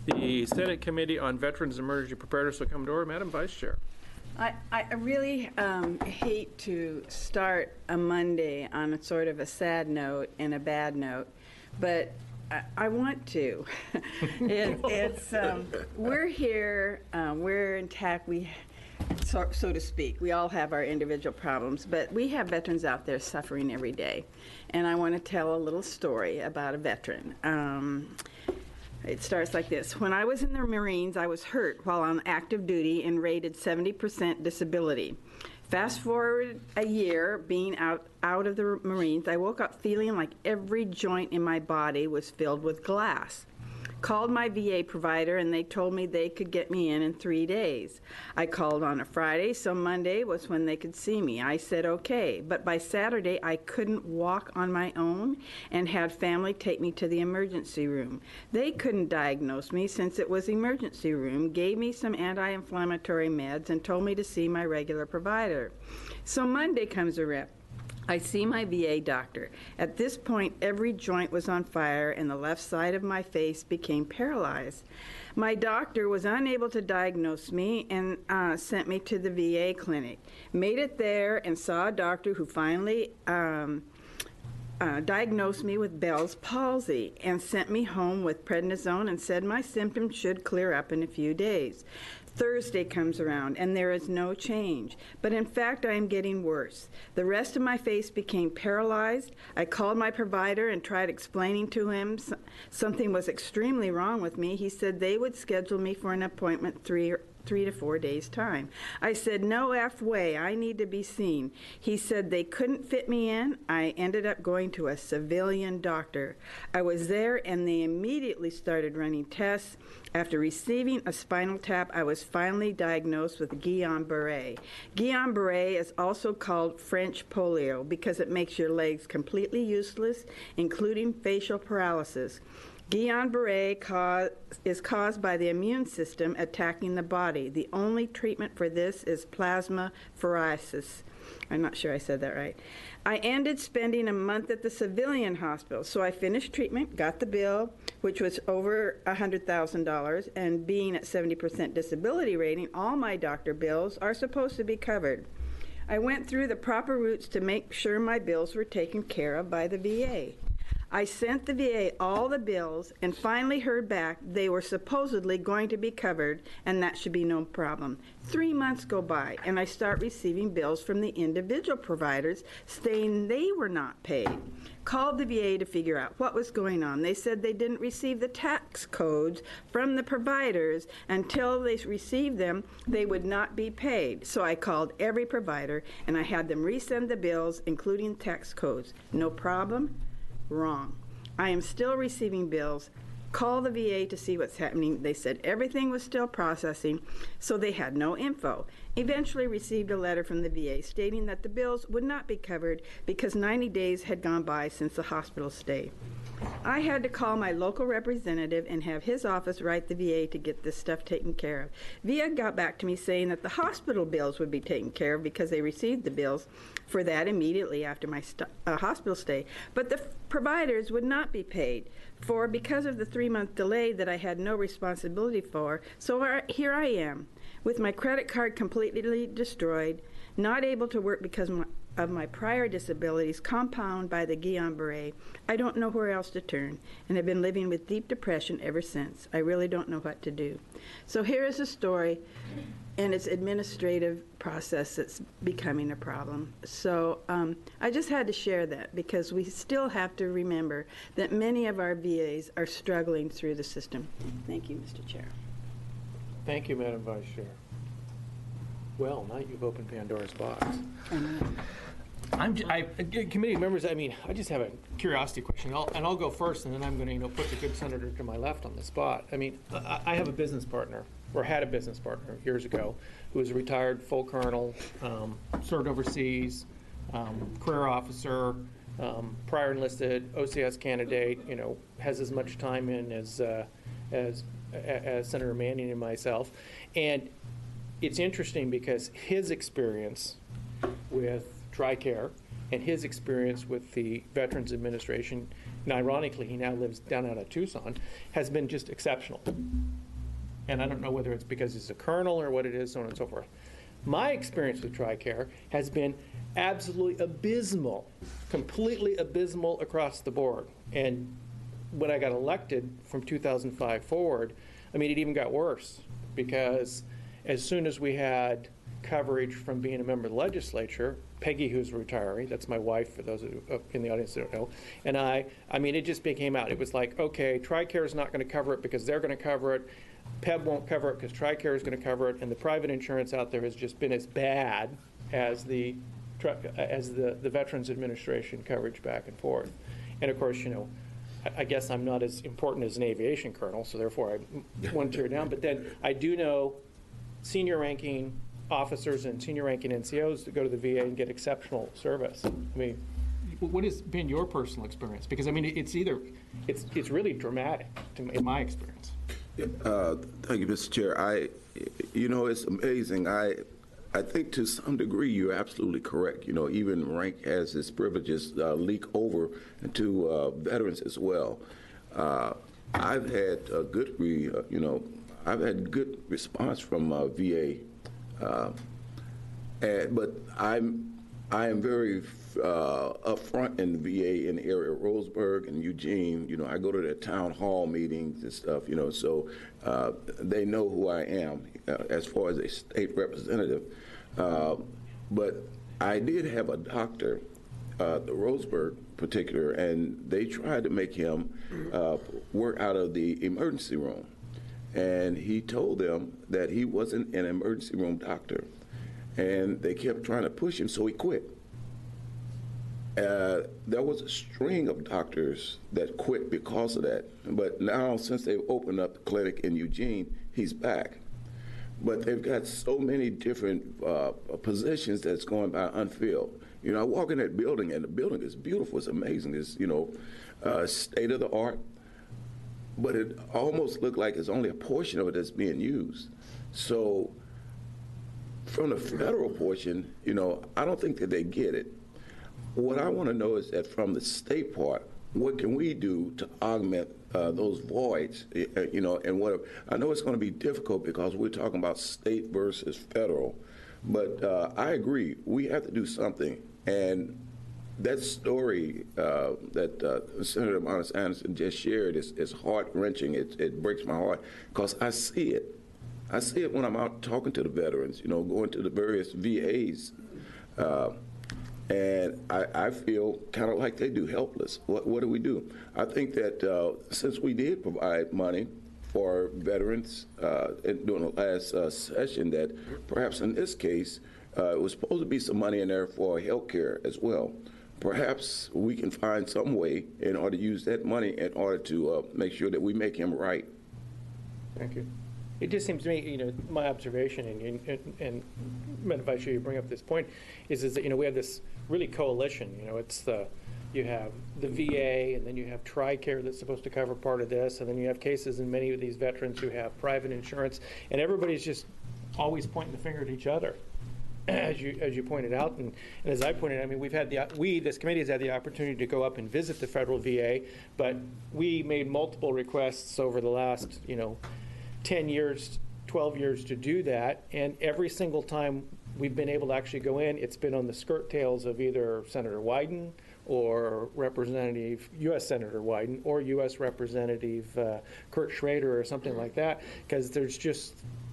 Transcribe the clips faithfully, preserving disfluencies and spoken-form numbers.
The Senate Committee on Veterans Emergency Preparedness will come to order. Madam Vice Chair. I, I really um, hate to start a Monday on a sort of a sad note and a bad note, but I, I want to. it, it's um, we're here, um, we're intact. We, so, so to speak, we all have our individual problems, but we have veterans out there suffering every day, and I want to tell a little story about a veteran. Um, It starts like this. When I was in the Marines, I was hurt while on active duty and rated seventy percent disability. Fast forward a year being out, out of the Marines, I woke up feeling like every joint in my body was filled with glass. Called my V A provider and they told me they could get me in in three days. I called on a Friday, so Monday was when they could see me. I said okay, but by Saturday I couldn't walk on my own and had family take me to the emergency room. They couldn't diagnose me since it was emergency room, gave me some anti-inflammatory meds and told me to see my regular provider. So Monday comes around. I see my V A doctor. At this point, every joint was on fire and the left side of my face became paralyzed. My doctor was unable to diagnose me and uh, sent me to the V A clinic. Made it there and saw a doctor who finally um, uh, diagnosed me with Bell's palsy and sent me home with prednisone and said my symptoms should clear up in a few days. Thursday comes around and there is no change, but in fact I am getting worse. The rest of my face became paralyzed. I called my provider and tried explaining to him something was extremely wrong with me. He said they would schedule me for an appointment three or three to four days time. I said, no F way, I need to be seen. He said they couldn't fit me in. I ended up going to a civilian doctor. I was there and they immediately started running tests. After receiving a spinal tap, I was finally diagnosed with Guillain-Barré. Guillain-Barré is also called French polio because it makes your legs completely useless, including facial paralysis. Guillain-Barré cause, is caused by the immune system attacking the body. The only treatment for this is plasmapheresis. I'm not sure I said that right. I ended spending a month at the civilian hospital, so I finished treatment, got the bill, which was over one hundred thousand dollars, and being at seventy percent disability rating, all my doctor bills are supposed to be covered. I went through the proper routes to make sure my bills were taken care of by the V A. I sent the V A all the bills and finally heard back they were supposedly going to be covered and that should be no problem. Three months go by and I start receiving bills from the individual providers saying they were not paid. Called the V A to figure out what was going on. They said they didn't receive the tax codes from the providers. Until they received them, they would not be paid. So I called every provider and I had them resend the bills, including tax codes. No problem. Wrong. I am still receiving bills. Call the V A to see what's happening. They said everything was still processing, so they had no info. Eventually received a letter from the V A stating that the bills would not be covered because ninety days had gone by since the hospital stay. I had to call my local representative and have his office write the V A to get this stuff taken care of. V A got back to me saying that the hospital bills would be taken care of because they received the bills for that immediately after my st uh, hospital stay. But the providers would not be paid for because of the three-month delay that I had no responsibility for. So uh, here I am with my credit card completely destroyed, not able to work because my of my prior disabilities compounded by the Guillain-Barré. I don't know where else to turn, and I've been living with deep depression ever since. I really don't know what to do. So here is a story, and it's administrative process that's becoming a problem. So um, I just had to share that because we still have to remember that many of our V As are struggling through the system. Thank you, Mister Chair. Thank you, Madam Vice Chair. Well, now you've opened Pandora's box. I'm j I, committee members, I mean, I just have a curiosity question, I'll, and I'll go first, and then I'm going to, you know, put the good senator to my left on the spot. I mean, I, I have a business partner, or had a business partner years ago, who was a retired full colonel, um, served overseas, um, career officer, um, prior enlisted, O C S candidate, you know, has as much time in as, uh, as, as Senator Manning and myself. And it's interesting because his experience with TRICARE and his experience with the Veterans Administration, and ironically he now lives down out of Tucson, has been just exceptional. And I don't know whether it's because he's a colonel or what it is, so on and so forth. My experience with TRICARE has been absolutely abysmal, completely abysmal across the board. And when I got elected from two thousand five forward, I mean, it even got worse, because as soon as we had coverage from being a member of the legislature, Peggy, who's retiring, that's my wife, for those who, uh, in the audience that don't know, and I, I mean, it just became out. It was like, okay, TRICARE is not going to cover it because they're going to cover it. P E B won't cover it because TRICARE is going to cover it, and the private insurance out there has just been as bad as the as the, the Veterans Administration coverage back and forth. And of course, you know, I, I guess I'm not as important as an aviation colonel, so therefore I one tier down. But then I do know senior ranking officers and senior ranking N C Os that go to the V A and get exceptional service. I mean, what has been your personal experience? Because I mean, it's either it's it's really dramatic to, in my experience. Uh, thank you, Mister Chair. I, you know, it's amazing. I, I think to some degree you're absolutely correct. You know, even rank has its privileges uh, leak over into uh, veterans as well. Uh, I've had a good, re, uh, you know, I've had good response from uh, V A, uh, and, but I'm, I am very uh, upfront in the V A in the area of Roseburg and Eugene. You know, I go to their town hall meetings and stuff, you know, so uh, they know who I am uh, as far as a state representative. Uh, but I did have a doctor, uh, the Roseburg particular, and they tried to make him uh, work out of the emergency room. And he told them that he wasn't an emergency room doctor. And they kept trying to push him, so he quit. Uh, there was a string of doctors that quit because of that. But now, since they've opened up the clinic in Eugene, he's back. But they've got so many different uh, positions that's going by unfilled. You know, I walk in that building, and the building is beautiful. It's amazing. It's, you know, uh, state of the art. But it almost looked like it's only a portion of it that's being used. So from the federal portion, you know, I don't think that they get it. What I want to know is that from the state part, what can we do to augment uh, those voids, you know, and what, I know it's going to be difficult because we're talking about state versus federal, but uh, I agree, we have to do something. And that story uh, that uh, Senator Monis Anderson just shared is, is heart-wrenching. It, it breaks my heart because I see it. I see it when I'm out talking to the veterans, you know, going to the various V As. Uh, And I, I feel kind of like they do, helpless. What, what do we do? I think that uh, since we did provide money for veterans uh, in, during the last uh, session, that perhaps in this case, uh, it was supposed to be some money in there for health care as well. Perhaps we can find some way in order to use that money in order to uh, make sure that we make him right. Thank you. It just seems to me, you know, my observation, and, and, and Madam Vice Chair, you bring up this point, is, is that, you know, we have this really coalition. You know, it's the, you have the V A, and then you have TRICARE that's supposed to cover part of this, and then you have cases in many of these veterans who have private insurance, and everybody's just always pointing the finger at each other, as you as you pointed out, and, and as I pointed out, I mean, we've had the we this committee has had the opportunity to go up and visit the federal V A, but we made multiple requests over the last, you know, ten years, twelve years to do that, and every single time we've been able to actually go in, it's been on the skirt tails of either Senator Wyden or Representative, U S Senator Wyden, or U S Representative uh, Kurt Schrader or something like that, because there's just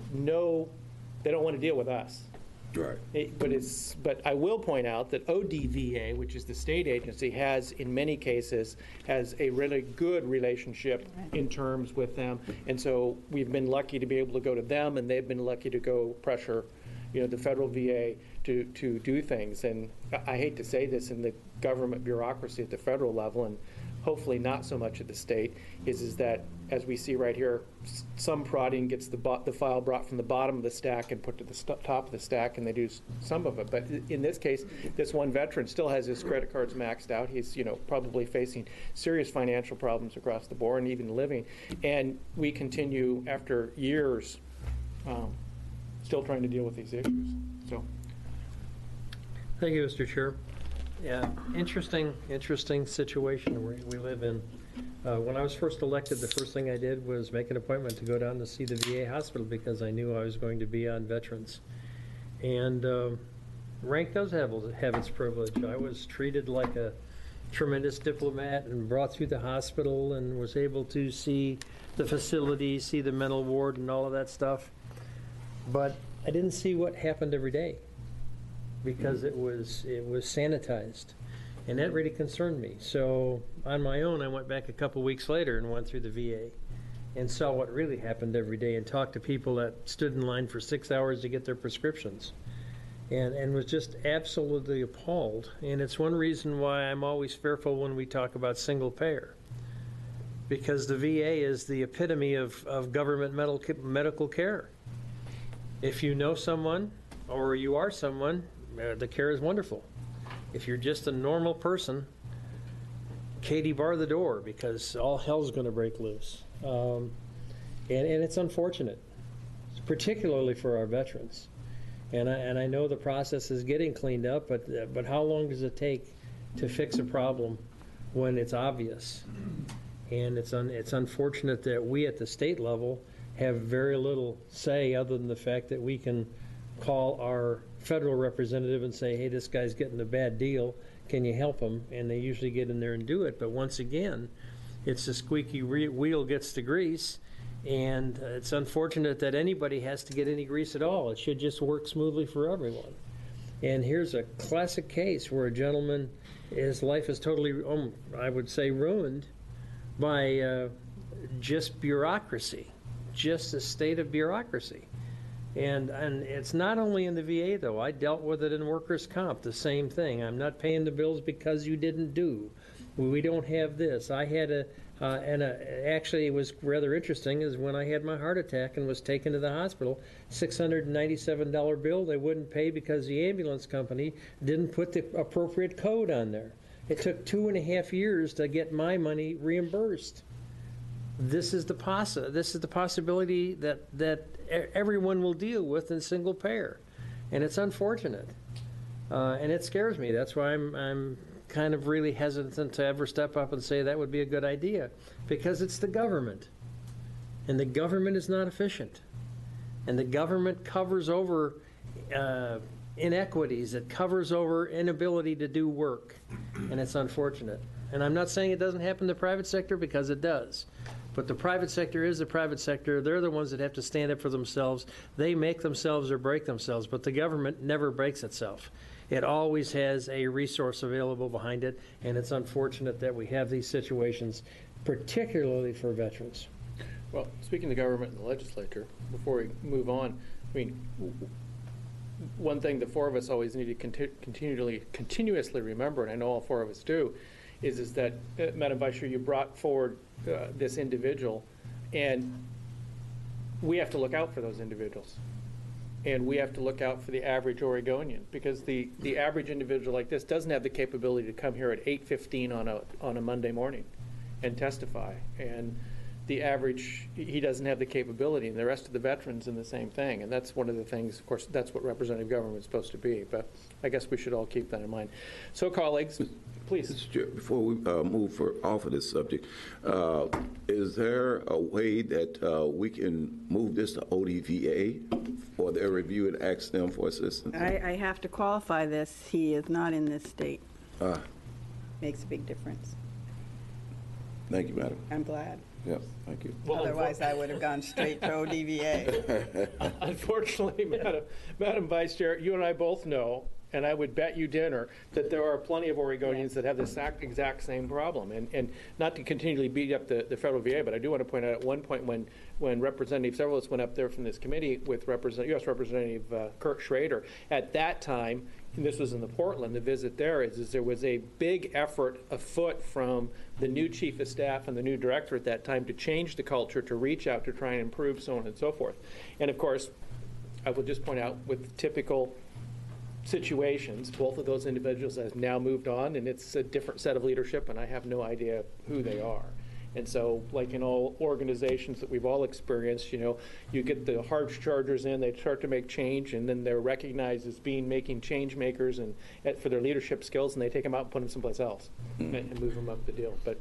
no, they don't want to deal with us. Right. It, but it's. But I will point out that O D V A, which is the state agency, has in many cases has a really good relationship in terms with them, and so we've been lucky to be able to go to them, and they've been lucky to go pressure, you know, the federal V A to to do things. And I hate to say this in the government bureaucracy at the federal level, and hopefully not so much at the state, is is that, as we see right here, some prodding gets the, bo the file brought from the bottom of the stack and put to the top of the stack, and they do some of it. But in this case, this one veteran still has his credit cards maxed out. He's, you know, probably facing serious financial problems across the board and even living. And we continue, after years, um, still trying to deal with these issues. So, thank you, Mister Chair. Yeah, interesting, interesting situation we, we live in. Uh, when I was first elected, the first thing I did was make an appointment to go down to see the V A hospital because I knew I was going to be on veterans. And um, rank does have, have its privilege. I was treated like a tremendous diplomat and brought through the hospital and was able to see the facility, see the mental ward and all of that stuff. But I didn't see what happened every day because it was it was sanitized. And that really concerned me. So on my own, I went back a couple weeks later and went through the V A and saw what really happened every day and talked to people that stood in line for six hours to get their prescriptions. And, and was just absolutely appalled. And it's one reason why I'm always fearful when we talk about single payer. Because the V A is the epitome of, of government medical, medical care. If you know someone or you are someone, uh, the care is wonderful. If you're just a normal person, Katie, bar the door because all hell's going to break loose. Um, and, and it's unfortunate, particularly for our veterans. And I, and I know the process is getting cleaned up, but, uh, but how long does it take to fix a problem when it's obvious? And it's, un, it's unfortunate that we at the state level have very little say other than the fact that we can call our federal representative and say, hey, this guy's getting a bad deal, can you help him? And they usually get in there and do it. But once again, it's the squeaky re- wheel gets the grease, and it's unfortunate that anybody has to get any grease at all. It should just work smoothly for everyone. And here's a classic case where a gentleman, his life is totally, um, I would say, ruined by uh, just bureaucracy, just a state of bureaucracy. And, and it's not only in the V A, though. I dealt with it in workers' comp, the same thing. I'm not paying the bills because you didn't do. We don't have this. I had a, uh, and a, actually it was rather interesting is when I had my heart attack and was taken to the hospital, six hundred ninety-seven dollar bill they wouldn't pay because the ambulance company didn't put the appropriate code on there. It took two and a half years to get my money reimbursed. This is the possi- This is the possibility that that everyone will deal with in single payer, and it's unfortunate, uh, and it scares me. That's why I'm I'm kind of really hesitant to ever step up and say that would be a good idea, because it's the government, and the government is not efficient, and the government covers over uh, inequities. It covers over inability to do work, and it's unfortunate. And I'm not saying it doesn't happen in the private sector, because it does. But the private sector is the private sector. They're the ones that have to stand up for themselves. They make themselves or break themselves, but the government never breaks itself. It always has a resource available behind it, and it's unfortunate that we have these situations, particularly for veterans. Well, speaking of government and the legislature, before we move on, I mean, one thing the four of us always need to conti- continually, continuously remember, and I know all four of us do, is, is that, uh, Madam Vice Chair, you brought forward uh, this individual, and we have to look out for those individuals. And we have to look out for the average Oregonian, because the, the average individual like this doesn't have the capability to come here at eight fifteen on a, on a Monday morning and testify. And the average, he doesn't have the capability, and the rest of the veterans in the same thing. And that's one of the things, of course, that's what representative government is supposed to be. But I guess we should all keep that in mind. So, colleagues, please. Mister Chair, before we uh, move for, off of this subject, uh, is there a way that uh, we can move this to O D V A for their review and ask them for assistance? I, I have to qualify this. He is not in this state. Uh, Makes a big difference. Thank you, Madam. I'm glad. Yes, thank you. Well, Otherwise, I would have gone straight to O D V A. Unfortunately, Madam, Madam Vice Chair, you and I both know, and I would bet you dinner, that there are plenty of Oregonians that have this exact, exact same problem. And, and not to continually beat up the, the federal V A, but I do want to point out at one point when, when Representative, several of us went up there from this committee with Representative, U S Representative uh, Kurt Schrader, at that time, and this was in the Portland, the visit there is, is there was a big effort afoot from the new chief of staff and the new director at that time to change the culture, to reach out, to try and improve, so on and so forth. And of course, I will just point out, with typical situations, both of those individuals have now moved on, and it's a different set of leadership, and I have no idea who they are. And so, like in all organizations that we've all experienced, you know, you get the hard chargers in, they start to make change, and then they're recognized as being making change makers and uh, for their leadership skills, and they take them out and put them someplace else and, and move them up the deal. But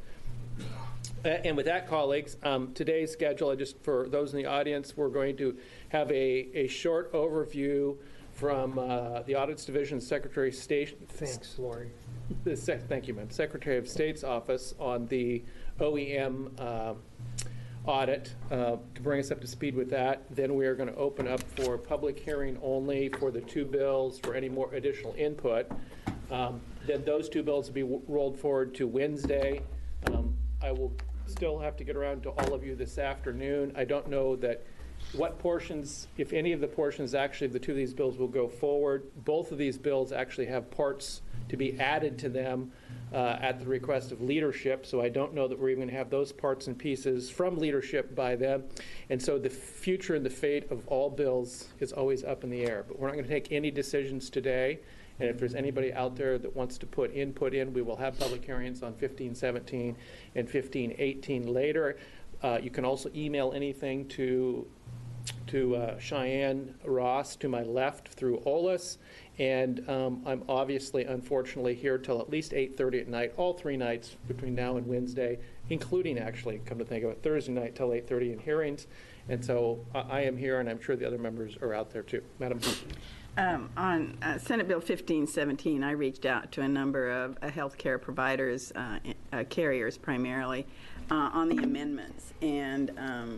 uh, and with that, colleagues, um, today's schedule, I just for those in the audience, we're going to have a, a short overview from uh, the Audits Division Secretary of State. Thanks, Lori. The sec- thank you, ma'am. Secretary of State's office on the O E M uh, audit uh, to bring us up to speed with that. Then we are going to open up for public hearing only for the two bills for any more additional input. Um, then those two bills will be w- rolled forward to Wednesday. Um, I will still have to get around to all of you this afternoon. I don't know that what portions, if any of the portions actually of the two of these bills will go forward. Both of these bills actually have parts to be added to them uh, at the request of leadership, so I don't know that we're even going to have those parts and pieces from leadership by them. And so the future and the fate of all bills is always up in the air. But we're not going to take any decisions today. And if there's anybody out there that wants to put input in, we will have public hearings on fifteen seventeen and fifteen eighteen later. Uh, you can also email anything to to uh, Cheyenne Ross to my left through O L A S. And um, I'm obviously, unfortunately, here till at least eight thirty at night, all three nights between now and Wednesday, including actually, come to think of it, Thursday night till eight thirty in hearings. And so I, I am here, and I'm sure the other members are out there too. Madam. Um, on uh, Senate Bill fifteen seventeen, I reached out to a number of uh, healthcare providers, uh, uh, carriers primarily, uh, on the amendments, and um,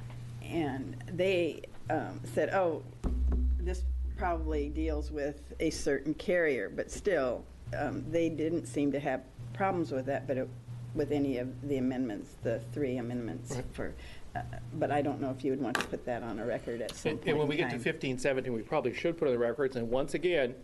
and they um, said, "Oh, this probably deals with a certain carrier," but still, um, they didn't seem to have problems with that, but it, with any of the amendments, the three amendments Right. for. Uh, but I don't know if you would want to put that on a record at some And, point and when in we get to time. fifteen seventeen, we probably should put on the records. And once again,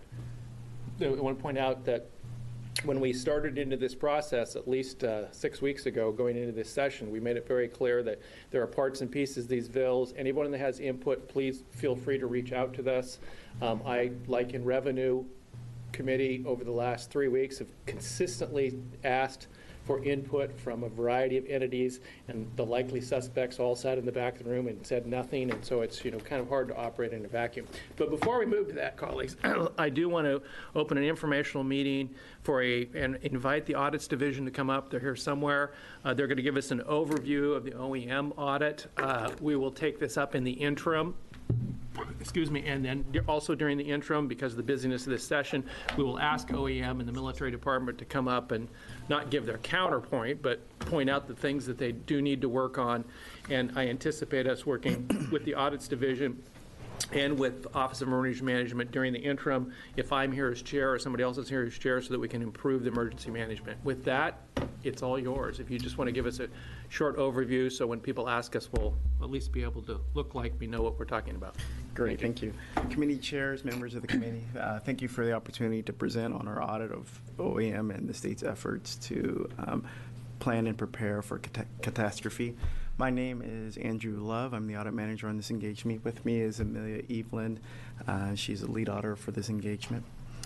I want to point out that when we started into this process, at least uh, six weeks ago, going into this session, we made it very clear that there are parts and pieces of these bills. Anyone that has input, please feel free to reach out to us. Um, I, like in Revenue Committee over the last three weeks, have consistently asked for input from a variety of entities, and the likely suspects all sat in the back of the room and said nothing, and so it's, you know, kind of hard to operate in a vacuum. But before we move to that, colleagues, I do want to open an informational meeting for a, and invite the Audits Division to come up. They're here somewhere. Uh, they're going to give us an overview of the O E M audit. Uh, we will take this up in the interim. Excuse me, and then also during the interim, because of the busyness of this session, we will ask O E M and the military department to come up and not give their counterpoint, but point out the things that they do need to work on. And I anticipate us working with the Audits Division and with Office of Emergency Management during the interim, if I'm here as chair or somebody else is here as chair, so that we can improve the emergency management. With that, it's all yours. If you just want to give us a short overview, so when people ask us, we'll at least be able to look like we know what we're talking about. Great, thank you. Committee chairs, members of the committee, uh, thank you for the opportunity to present on our audit of O E M and the state's efforts to um, plan and prepare for cat- catastrophe. My name is Andrew Love. I'm the audit manager on this engagement. With me is Amelia Eveland. Uh, she's a lead auditor for this engagement.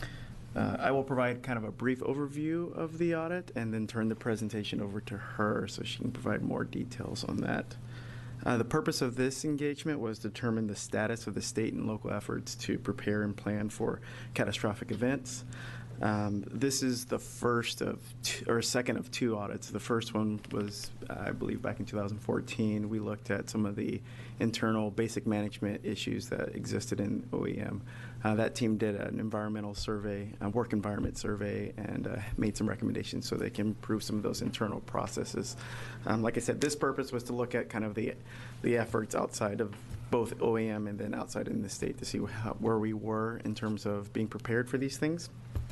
Uh, I will provide kind of a brief overview of the audit and then turn the presentation over to her so she can provide more details on that. Uh, the purpose of this engagement was to determine the status of the state and local efforts to prepare and plan for catastrophic events. Um, this is the first of two, or second of two audits. The first one was, uh, I believe, back in two thousand fourteen. We looked at some of the internal basic management issues that existed in O E M. Uh, that team did an environmental survey, a work environment survey, and uh, made some recommendations so they can improve some of those internal processes. Um, like I said, this purpose was to look at kind of the the efforts outside of both O E M and then outside in the state to see how, where we were in terms of being prepared for these things.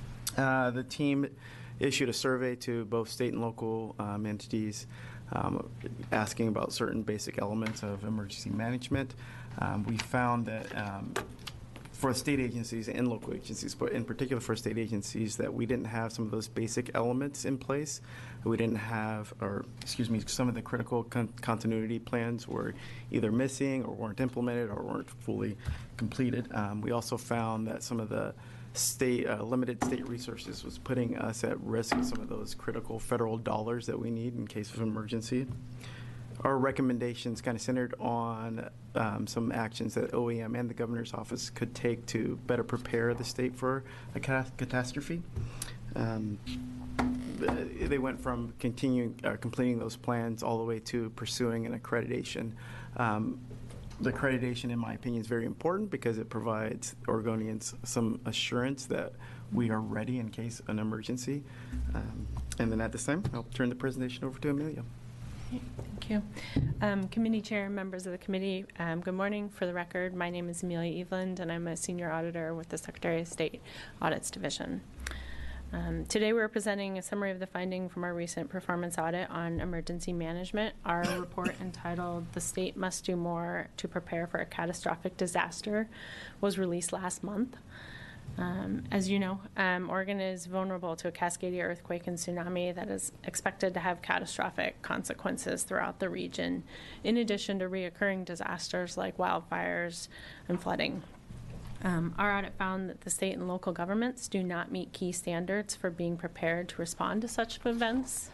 Uh, the team issued a survey to both state and local um, entities um, asking about certain basic elements of emergency management. Um, we found that um, for state agencies and local agencies, but in particular for state agencies, that we didn't have some of those basic elements in place. We didn't have, or excuse me, some of the critical con- continuity plans were either missing or weren't implemented or weren't fully completed. Um, we also found that some of the state, uh, limited state resources was putting us at risk of some of those critical federal dollars that we need in case of emergency. Our recommendations kind of centered on um, some actions that O E M and the governor's office could take to better prepare the state for a cat- catastrophe. Um, they went from continuing, uh, completing those plans all the way to pursuing an accreditation. Um, the accreditation, in my opinion, is very important because it provides Oregonians some assurance that we are ready in case of an emergency. Um, and then at this time, I'll turn the presentation over to Amelia. Thank you. Um, committee chair, members of the committee, um, good morning. For the record, my name is Amelia Eveland, and I'm a senior auditor with the Secretary of State Audits Division. Um, today we're presenting a summary of the finding from our recent performance audit on emergency management. Our report entitled "The State Must Do More to Prepare for a Catastrophic Disaster" was released last month. Um, as you know, um, Oregon is vulnerable to a Cascadia earthquake and tsunami that is expected to have catastrophic consequences throughout the region, in addition to reoccurring disasters like wildfires and flooding. Um, our audit found that the state and local governments do not meet key standards for being prepared to respond to such events.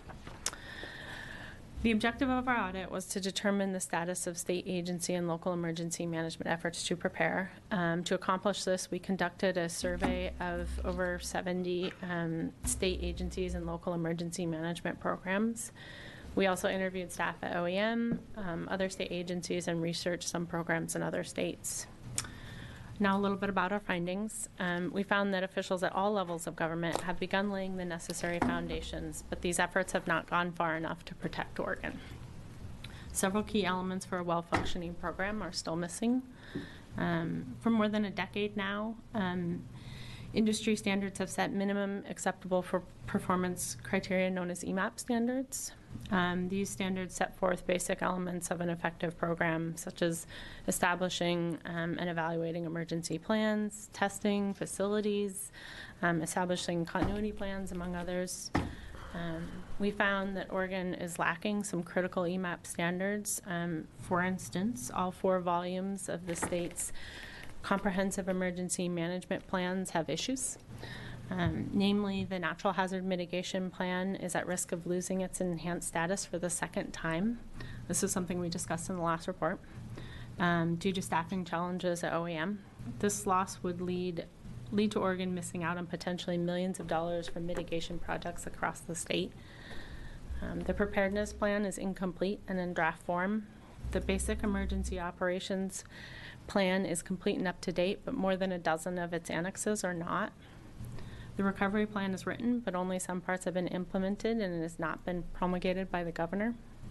The objective of our audit was to determine the status of state agency and local emergency management efforts to prepare. Um, to accomplish this, we conducted a survey of over seventy um, state agencies and local emergency management programs. We also interviewed staff at O E M, um, other state agencies, and researched some programs in other states. Now a little bit about our findings. Um, we found that officials at all levels of government have begun laying the necessary foundations, but these efforts have not gone far enough to protect Oregon. Several key elements for a well-functioning program are still missing. Um, for more than a decade now, um, industry standards have set minimum acceptable for performance criteria known as E MAP standards. Um, these standards set forth basic elements of an effective program, such as establishing um, and evaluating emergency plans, testing facilities, um, establishing continuity plans, among others. Um, we found that Oregon is lacking some critical E MAP standards. Um, for instance, all four volumes of the state's comprehensive emergency management plans have issues. Um, namely, the Natural Hazard Mitigation Plan is at risk of losing its enhanced status for the second time. This is something we discussed in the last report. Um, due to staffing challenges at O E M, this loss would lead lead to Oregon missing out on potentially millions of dollars for mitigation projects across the state. Um, the preparedness plan is incomplete and in draft form. The basic emergency operations plan is complete and up to date, but more than a dozen of its annexes are not. The recovery plan is written, but only some parts have been implemented, and it has not been promulgated by the governor.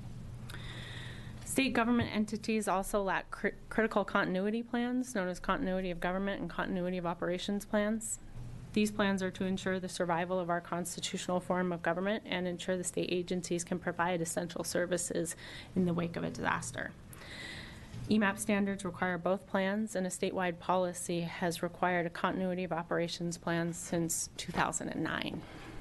State government entities also lack cr- critical continuity plans, known as continuity of government and continuity of operations plans. These plans are to ensure the survival of our constitutional form of government and ensure the state agencies can provide essential services in the wake of a disaster. E MAP standards require both plans, and a statewide policy has required a continuity of operations plan since two thousand nine.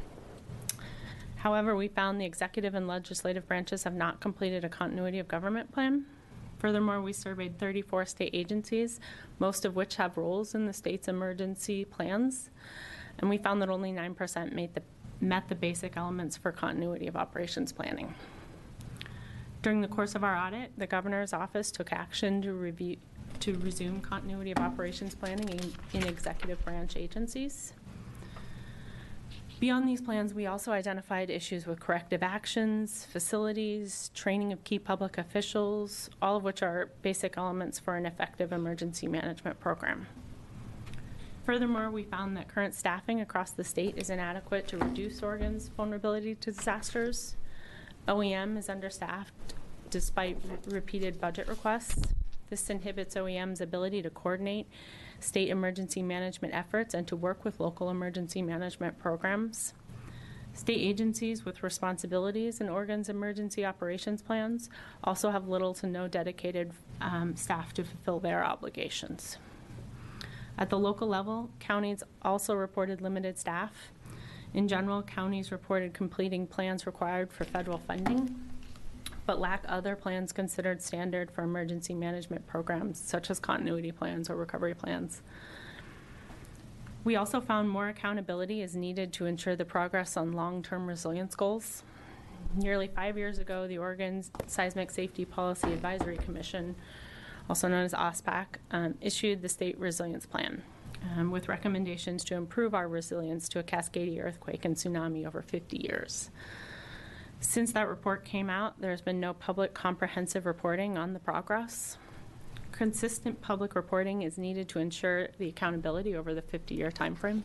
However, we found the executive and legislative branches have not completed a continuity of government plan. Furthermore, we surveyed thirty-four state agencies, most of which have roles in the state's emergency plans, and we found that only nine percent made the, met the basic elements for continuity of operations planning. During the course of our audit, the governor's office took action to review to resume continuity of operations planning in, in executive branch agencies. Beyond these plans, we also identified issues with corrective actions, facilities, training of key public officials, all of which are basic elements for an effective emergency management program. Furthermore, we found that current staffing across the state is inadequate to reduce Oregon's vulnerability to disasters. O E M is understaffed despite re- repeated budget requests. This inhibits O E M's ability to coordinate state emergency management efforts and to work with local emergency management programs. State agencies with responsibilities in Oregon's emergency operations plans also have little to no dedicated um, staff to fulfill their obligations. At the local level, counties also reported limited staff. In general, counties reported completing plans required for federal funding, but lack other plans considered standard for emergency management programs, such as continuity plans or recovery plans. We also found more accountability is needed to ensure the progress on long-term resilience goals. Nearly five years ago, the Oregon Seismic Safety Policy Advisory Commission, also known as OSPAC, um, issued the State Resilience Plan um, with recommendations to improve our resilience to a Cascadia earthquake and tsunami over fifty years. Since that report came out, there's been no public comprehensive reporting on the progress. Consistent public reporting is needed to ensure the accountability over the fifty-year timeframe.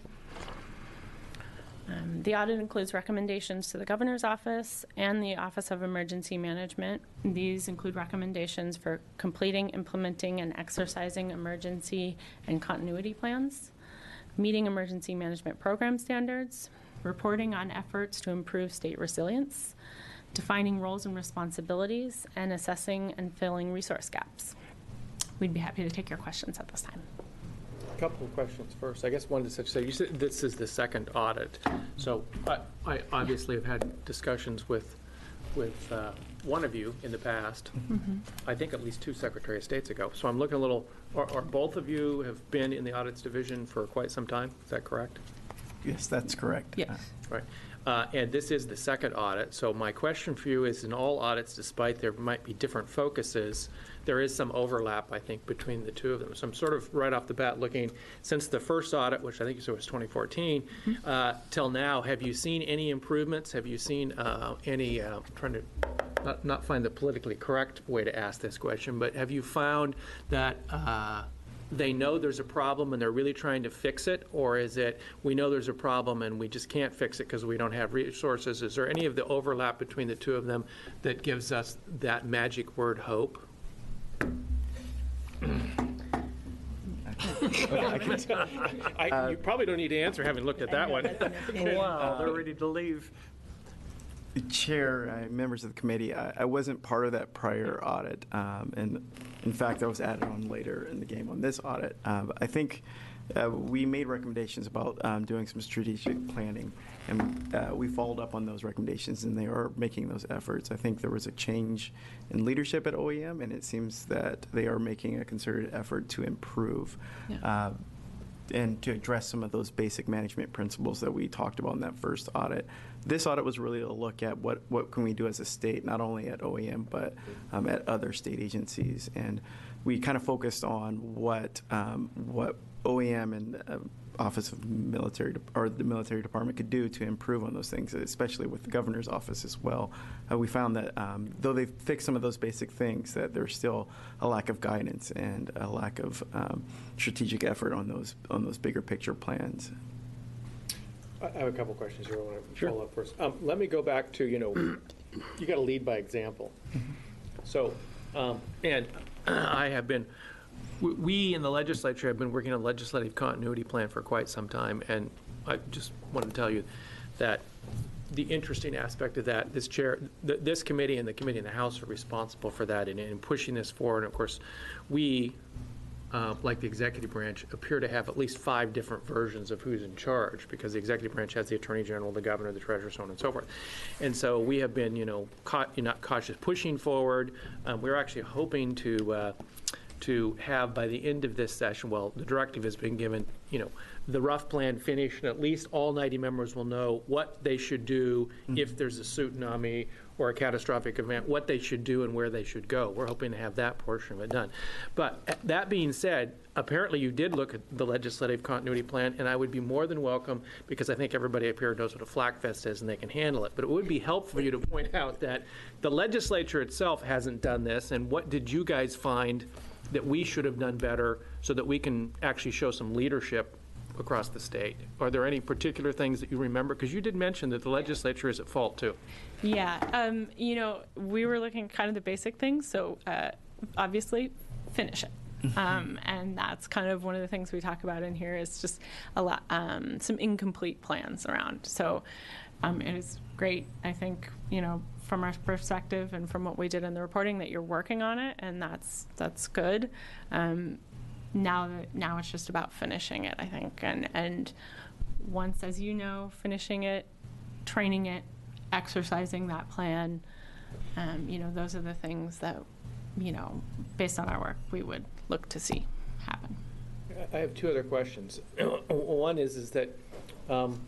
Um, the audit includes recommendations to the Governor's Office and the Office of Emergency Management. These include recommendations for completing, implementing, and exercising emergency and continuity plans, meeting emergency management program standards, reporting on efforts to improve state resilience, defining roles and responsibilities, and assessing and filling resource gaps. We'd be happy to take your questions at this time. A couple of questions first. I guess one to such say, you said this is the second audit. So I, I obviously have had discussions with with uh, one of you in the past. Mm-hmm. I think at least two Secretary of States ago. So I'm looking a little, or, or both of you have been in the audits division for quite some time. Is that correct? Yes, that's correct. Yes. Right. Uh, and this is the second audit. So my question for you is, in all audits, despite there might be different focuses, there is some overlap, I think, between the two of them. So I'm sort of right off the bat looking, since the first audit, which I think you said was twenty fourteen, mm-hmm. uh, till now, have you seen any improvements? Have you seen uh, any, uh, I'm trying to not, not find the politically correct way to ask this question, but have you found that uh, they know there's a problem and they're really trying to fix it? Or is it, we know there's a problem and we just can't fix it because we don't have resources? Is there any of the overlap between the two of them that gives us that magic word, hope? I can tell. I, you probably don't need to answer having looked at that one. Wow, they're ready to leave. Chair, uh, members of the committee, I, I wasn't part of that prior audit, um, and in fact, I was added on later in the game on this audit. Uh, I think uh, we made recommendations about um, doing some strategic planning, and uh, we followed up on those recommendations, and they are making those efforts. I think there was a change in leadership at O E M, and it seems that they are making a concerted effort to improve. Yeah. Uh, and to address some of those basic management principles that we talked about in that first audit. This audit was really to look at what, what can we do as a state, not only at O E M, but um, at other state agencies. And we kind of focused on what, um, what O E M and uh, Office of Military, or the Military Department could do to improve on those things, especially with the Governor's Office as well. Uh, we found that um, though they've fixed some of those basic things, that there's still a lack of guidance and a lack of um, strategic effort on those on those bigger picture plans. I have a couple questions here I want to Sure. follow up first. Um, let me go back to, you know, you got to lead by example. So, um, and I have been, we- we in the legislature have been working on a legislative continuity plan for quite some time, and I just want to tell you that the interesting aspect of that, this chair, th- this committee and the committee in the House are responsible for that in, in pushing this forward. And of course, we, uh, like the executive branch, appear to have at least five different versions of who's in charge, because the executive branch has the Attorney General, the Governor, the Treasurer, so on and so forth. And so we have been, you know, cau- not cautious, pushing forward. Um, we're actually hoping to uh, to have by the end of this session, well, the directive has been given, you know, the rough plan finished, and at least all ninety members will know what they should do if there's a tsunami or a catastrophic event, what they should do and where they should go. We're hoping to have that portion of it done. But that being said, apparently you did look at the legislative continuity plan, and I would be more than welcome, because I think everybody up here knows what a flak fest is and they can handle it. But it would be helpful for you to point out that the legislature itself hasn't done this, and what did you guys find that we should have done better so that we can actually show some leadership across the state? Are there any particular things that you remember? Because you did mention that the legislature is at fault too. Yeah, um, you know, we were looking at kind of the basic things. So uh, obviously, finish it. Um, and that's kind of one of the things we talk about in here is just a lot, um, some incomplete plans around. So um, it is great, I think, you know, from our perspective and from what we did in the reporting, that you're working on it, and that's that's good. Um, now that now it's just about finishing it, I think, and and once, as you know, finishing it, training it, exercising that plan, um, you know, those are the things that, you know, based on our work, we would look to see happen. I have two other questions. One is, is that um,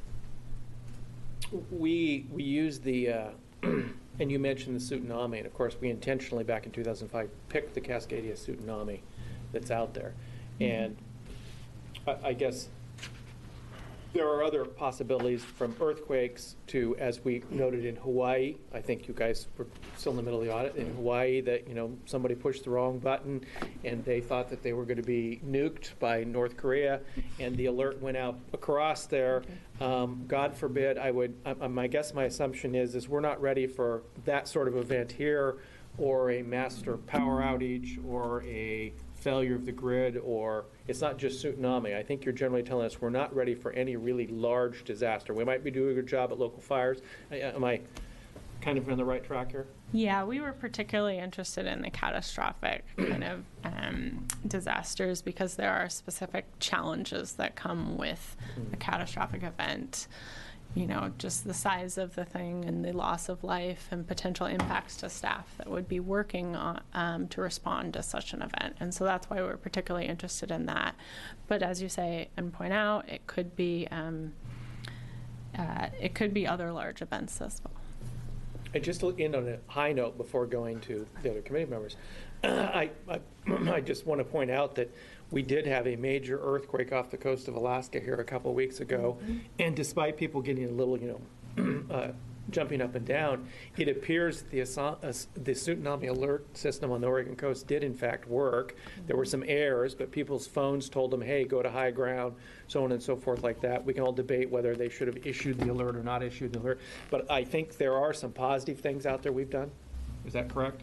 we, we use the, uh, and you mentioned the tsunami, and of course, we intentionally, back in two thousand five, picked the Cascadia tsunami that's out there. And I, I guess there are other possibilities, from earthquakes to, as we noted in Hawaii, I think you guys were still in the middle of the audit, in Hawaii, that, you know, somebody pushed the wrong button and they thought that they were going to be nuked by North Korea, and the alert went out across there. Um, God forbid, I would, I, I my guess, my assumption is, is we're not ready for that sort of event here, or a master power outage, or a failure of the grid, or it's not just tsunami. I think you're generally telling us we're not ready for any really large disaster. We might be doing a good job at local fires. Am I kind of on the right track here? Yeah, we were particularly interested in the catastrophic kind of um, disasters, because there are specific challenges that come with a catastrophic event. You know, just the size of the thing and the loss of life and potential impacts to staff that would be working on, um, to respond to such an event. And so that's why we're particularly interested in that. But as you say and point out, it could be um, uh, it could be other large events as well. And just to end on a high note before going to the other committee members, I, I, I just want to point out that we did have a major earthquake off the coast of Alaska here a couple of weeks ago, mm-hmm. and despite people getting a little, you know, uh, jumping up and down, it appears that the, uh, the tsunami alert system on the Oregon coast did in fact work. Mm-hmm. There were some errors, but people's phones told them, hey, go to high ground, so on and so forth like that. We can all debate whether they should have issued the alert or not issued the alert, but I think there are some positive things out there we've done. Is that correct?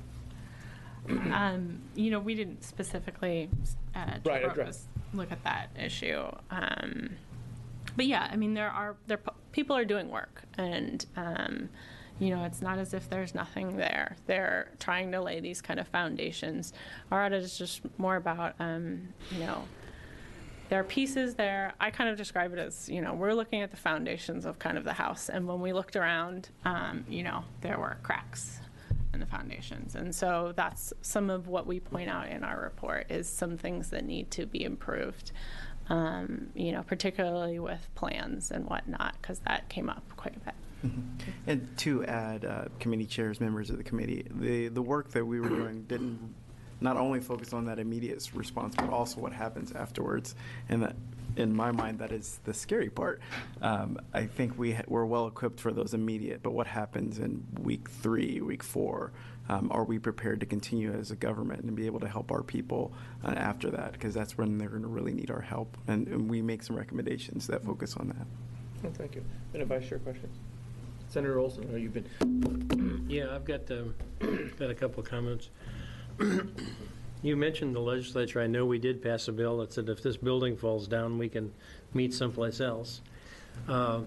Um, you know, we didn't specifically uh, right, address. look at that issue. Um, but yeah, I mean, there are there people are doing work, and um, you know, it's not as if there's nothing there. They're trying to lay these kind of foundations. Our audit is just more about, um, you know, there are pieces there. I kind of describe it as, you know, we're looking at the foundations of kind of the house, and when we looked around, um, you know, there were cracks in the foundations. And so that's some of what we point out in our report, is some things that need to be improved, um, you know, particularly with plans and whatnot, because that came up quite a bit. Mm-hmm. And to add, uh, committee chairs, members of the committee, the, the work that we were doing didn't not only focus on that immediate response, but also what happens afterwards. And that, in my mind, that is the scary part. Um, I think we ha- we're well equipped for those immediate, but what happens in week three, week four? Um, are we prepared to continue as a government and be able to help our people uh, after that? Because that's when they're going to really need our help. And, and we make some recommendations that focus on that. Oh, thank you. And a vice chair questions? Senator Olson, I know you've been. Yeah, I've got, um, got a couple of comments. You mentioned the legislature. I know we did pass a bill that said if this building falls down, we can meet someplace else. Uh,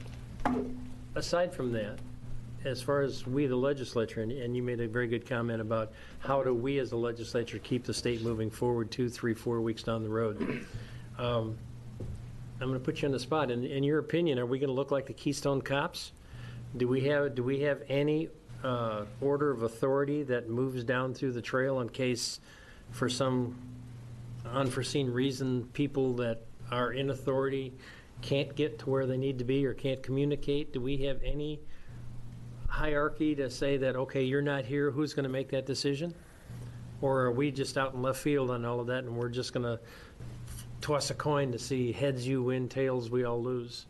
aside from that, as far as we, the legislature, and, and you made a very good comment about how do we as the legislature keep the state moving forward two, three, four weeks down the road. Um, I'm going to put you on the spot. In, in your opinion, are we going to look like the Keystone Cops? Do we have, do we have any uh, order of authority that moves down through the trail in case, for some unforeseen reason, people that are in authority can't get to where they need to be or can't communicate? Do we have any hierarchy to say that, okay, you're not here, who's going to make that decision? Or are we just out in left field on all of that, and we're just going to toss a coin to see heads you win, tails we all lose?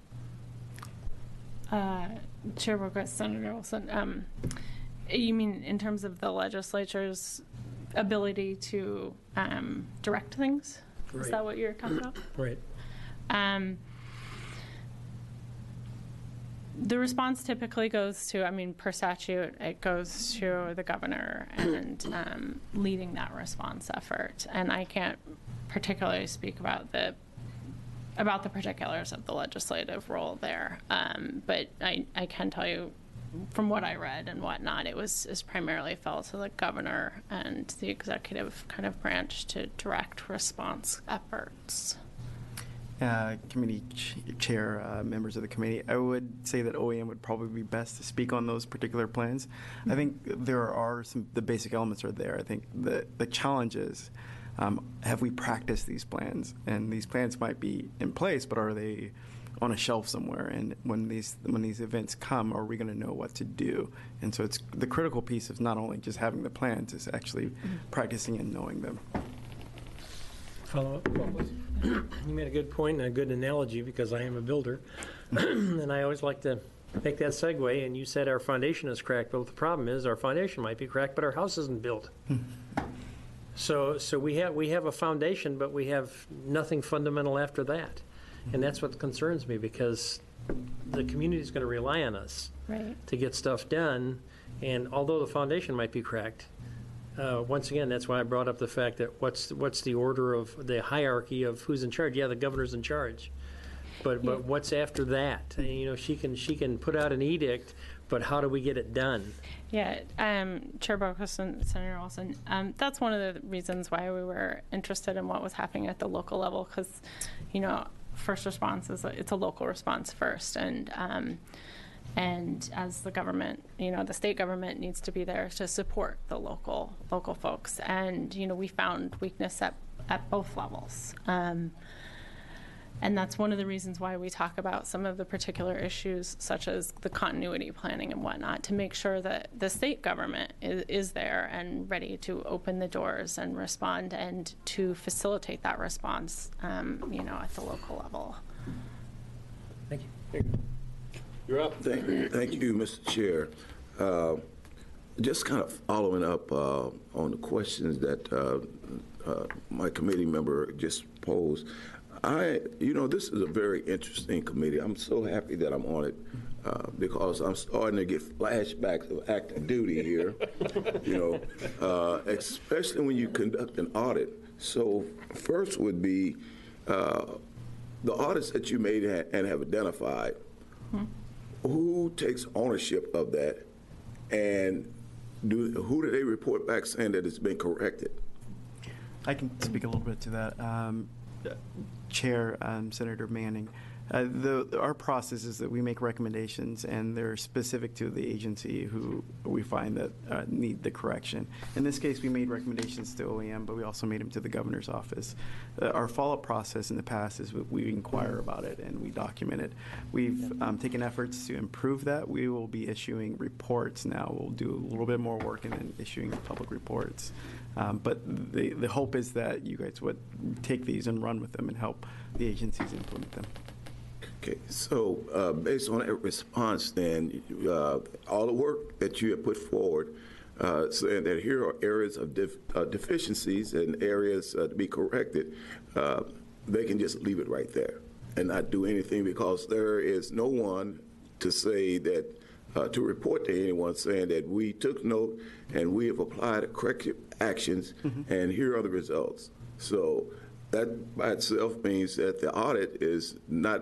Uh, Chair Request, Senator Olson, um, you mean in terms of the legislature's ability to um, direct things? Right. Is that what you're talking about? Right. Um, the response typically goes to, I mean, per statute, it goes to the governor and um, leading that response effort. And I can't particularly speak about the about the particulars of the legislative role there. Um, but I, I can tell you from what I read and whatnot, it was is primarily fell to the governor and the executive kind of branch to direct response efforts. Uh, committee ch- chair, uh, members of the committee, I would say that O E M would probably be best to speak on those particular plans. I think there are some, the basic elements are there. I think the, the challenge is um, have we practiced these plans? And these plans might be in place, but are they on a shelf somewhere? And when these when these events come, are we going to know what to do? And so it's the critical piece is not only just having the plans, it's actually practicing and knowing them. Follow up. You made a good point and a good analogy because I am a builder. And I always like to make that segue. And you said our foundation is cracked. But the problem is our foundation might be cracked, but our house isn't built. so so we have we have a foundation, but we have nothing fundamental after that. And that's what concerns me because the community is going to rely on us Right. to get stuff done. And although the foundation might be cracked, uh, once again, that's why I brought up the fact that what's what's the order of the hierarchy of who's in charge? Yeah, the governor's in charge, but Yeah. but what's after that? And, you know, she can she can put out an edict, but how do we get it done? Yeah, um, Chair Barkos and Senator Olson, um, that's one of the reasons why we were interested in what was happening at the local level, because, you know, first response is a, it's a local response first, and um, and as the government, you know, the state government needs to be there to support the local local folks, and you know, we found weakness at at both levels. Um, And that's one of the reasons why we talk about some of the particular issues, such as the continuity planning and whatnot, to make sure that the state government is, is there and ready to open the doors and respond and to facilitate that response, um, you know, at the local level. Thank you. You're up. Thank, thank you, Mister Chair. Uh, just kind of following up uh, on the questions that uh, uh, my committee member just posed. I, you know, this is a very interesting committee. I'm so happy that I'm on it uh, because I'm starting to get flashbacks of active duty here, you know, uh, especially when you conduct an audit. So first would be uh, the audits that you made and have identified. Hmm. Who takes ownership of that, and do, who do they report back saying that it's been corrected? I can speak a little bit to that. Um, Chair, um, Senator Manning, uh, the, our process is that we make recommendations and they're specific to the agency who we find that uh, need the correction. In this case, we made recommendations to O E M, but we also made them to the governor's office. Uh, our follow-up process in the past is we, we inquire about it and we document it. We've um, taken efforts to improve that. We will be issuing reports now. We'll do a little bit more work and then issuing public reports. Um, but the, the hope is that you guys would take these and run with them and help the agencies implement them. Okay, so uh, based on that response, then, uh, all the work that you have put forward, uh, saying that here are areas of def uh, deficiencies and areas uh, to be corrected, uh, they can just leave it right there and not do anything because there is no one to say that Uh, to report to anyone saying that we took note and we have applied corrective actions, mm-hmm. and here are the results. So that by itself means that the audit is not,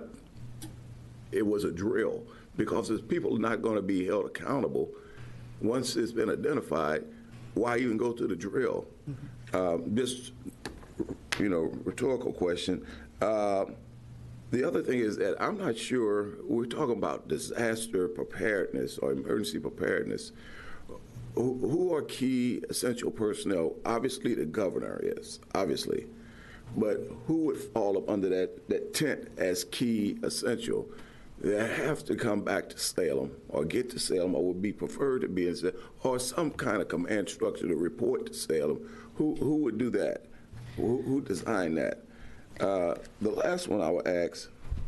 it was a drill, because there's people not going to be held accountable. Once it's been identified, why even go to the drill? Mm-hmm. um, just, you know, rhetorical question. Uh, The other thing is that I'm not sure, we're talking about disaster preparedness or emergency preparedness. Who, who are key essential personnel? Obviously the governor is, obviously. But who would fall up under that, that tent as key essential? They have to come back to Salem or get to Salem, or would be preferred to be in Salem, or some kind of command structure to report to Salem. Who, who would do that? Who, who designed that? Uh, the last one I would ask,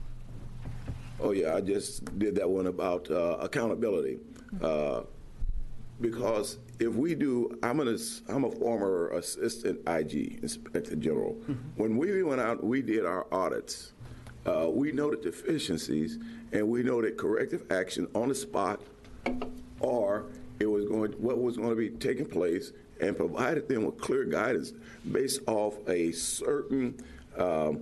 oh yeah, I just did that one about uh, accountability. Uh, because if we do, I'm, an, I'm a former assistant I G, Inspector General. Mm-hmm. When we went out, we did our audits. Uh, we noted deficiencies, and we noted corrective action on the spot, or it was going, what was going to be taking place, and provided them with clear guidance based off a certain Um,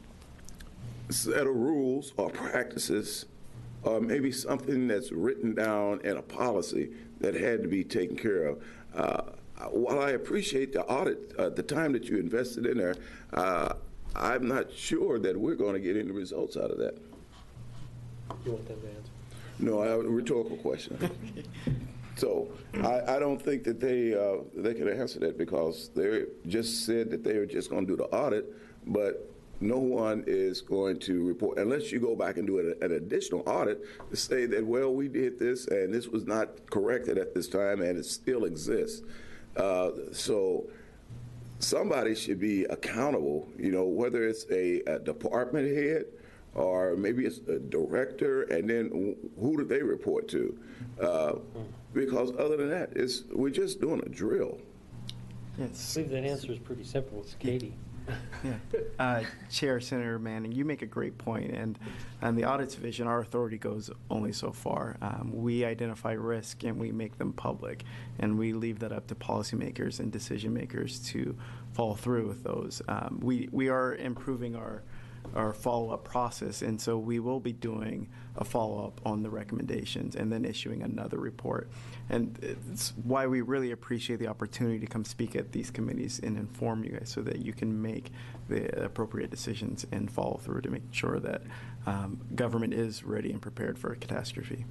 set of rules or practices, or maybe something that's written down in a policy that had to be taken care of. Uh, while I appreciate the audit, uh, the time that you invested in there, uh, I'm not sure that we're going to get any results out of that. You want them to answer? No, I have a rhetorical question. So I, I don't think that they uh, they can answer that because they just said that they were just going to do the audit, but no one is going to report unless you go back and do an, an additional audit to say that, well, we did this and this was not corrected at this time and it still exists. Uh, so somebody should be accountable, you know, whether it's a, a department head or maybe it's a director, and then who do they report to? Uh, because other than that, it's, we're just doing a drill. Yes. I believe that answer is pretty simple. It's Katie. Yeah. Uh, Chair, Senator Manning, you make a great point, and on the audit division, our authority goes only so far. Um, we identify risk and we make them public, and we leave that up to policymakers and decision makers to follow through with those. Um, we we are improving our our follow-up process, and so we will be doing a follow-up on the recommendations and then issuing another report. And it's why we really appreciate the opportunity to come speak at these committees and inform you guys so that you can make the appropriate decisions and follow through to make sure that um, government is ready and prepared for a catastrophe.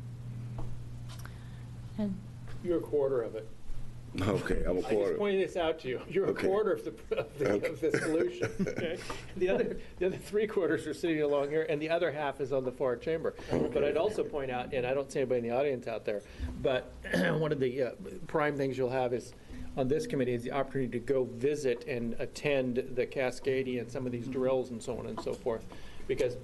And You're a quarter of it. Okay, I'm a I just quarter. pointed this out to you. You're Okay. a quarter of the, of the, Okay. of the solution. Okay? The other, the other three quarters are sitting along here, and the other half is on the far chamber. But I'd also point out, and I don't see anybody in the audience out there, but one of the uh, prime things you'll have is, on this committee, is the opportunity to go visit and attend the Cascadia and some of these drills and so on and so forth. Because,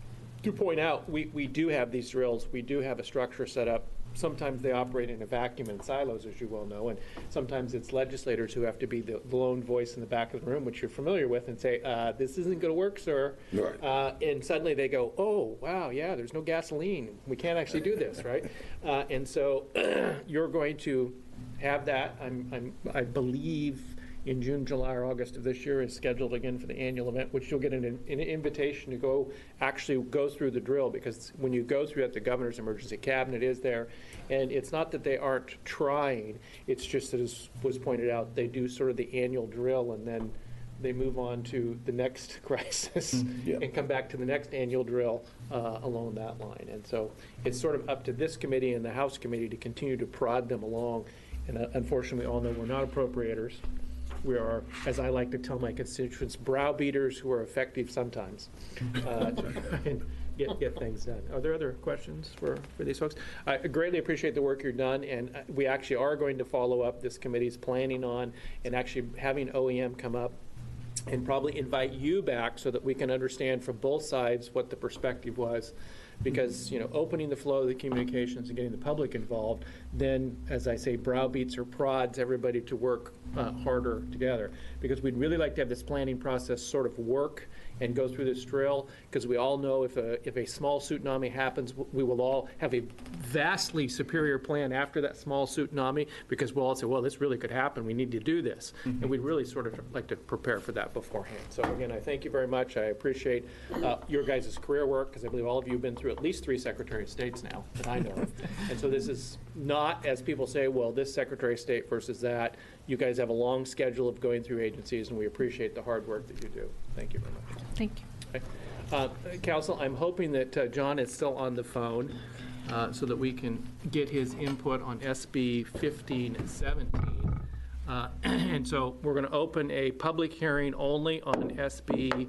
to point out, we, we do have these drills, we do have a structure set up. Sometimes they operate in a vacuum in silos, as you well know, and sometimes it's legislators who have to be the lone voice in the back of the room, which you're familiar with, and say, uh, this isn't going to work, sir. Right. Uh, and suddenly they go, oh, wow, yeah, there's no gasoline. We can't actually do this, right? Uh, and so you're going to have that, I'm, I'm, I believe, in June, July, or August of this year is scheduled again for the annual event, which you'll get an, an invitation to go actually go through the drill, because when you go through that, the governor's emergency cabinet is there. And it's not that they aren't trying, it's just that, as was pointed out, they do sort of the annual drill and then they move on to the next crisis Yeah. and come back to the next annual drill uh, along that line. And so it's sort of up to this committee and the House committee to continue to prod them along. And uh, unfortunately, we all know we're not appropriators. We are, as I like to tell my constituents, browbeaters who are effective sometimes uh, to try and get, get things done. Are there other questions for, for these folks? I greatly appreciate the work you've done, and we actually are going to follow up. This committee's planning on and actually having O E M come up and probably invite you back so that we can understand from both sides what the perspective was. Because, you know, opening the flow of the communications and getting the public involved, then, as I say, browbeats or prods everybody to work uh, harder together. Because we'd really like to have this planning process sort of work and go through this drill, because we all know if a, if a small tsunami happens, we will all have a vastly superior plan after that small tsunami, because we'll all say, well, this really could happen, we need to do this. Mm-hmm. And we'd really sort of like to prepare for that beforehand. So again, I thank you very much. I appreciate uh, your guys' career work, because I believe all of you have been through at least three Secretary of States now that I know of. And so this is not, as people say, well, this Secretary of State versus that. You guys have a long schedule of going through agencies, and we appreciate the hard work that you do. Thank you very much. thank you. Okay. Uh, Council, I'm hoping that uh, John is still on the phone uh, so that we can get his input on S B fifteen seventeen. Uh, and so we're going to open a public hearing only on S B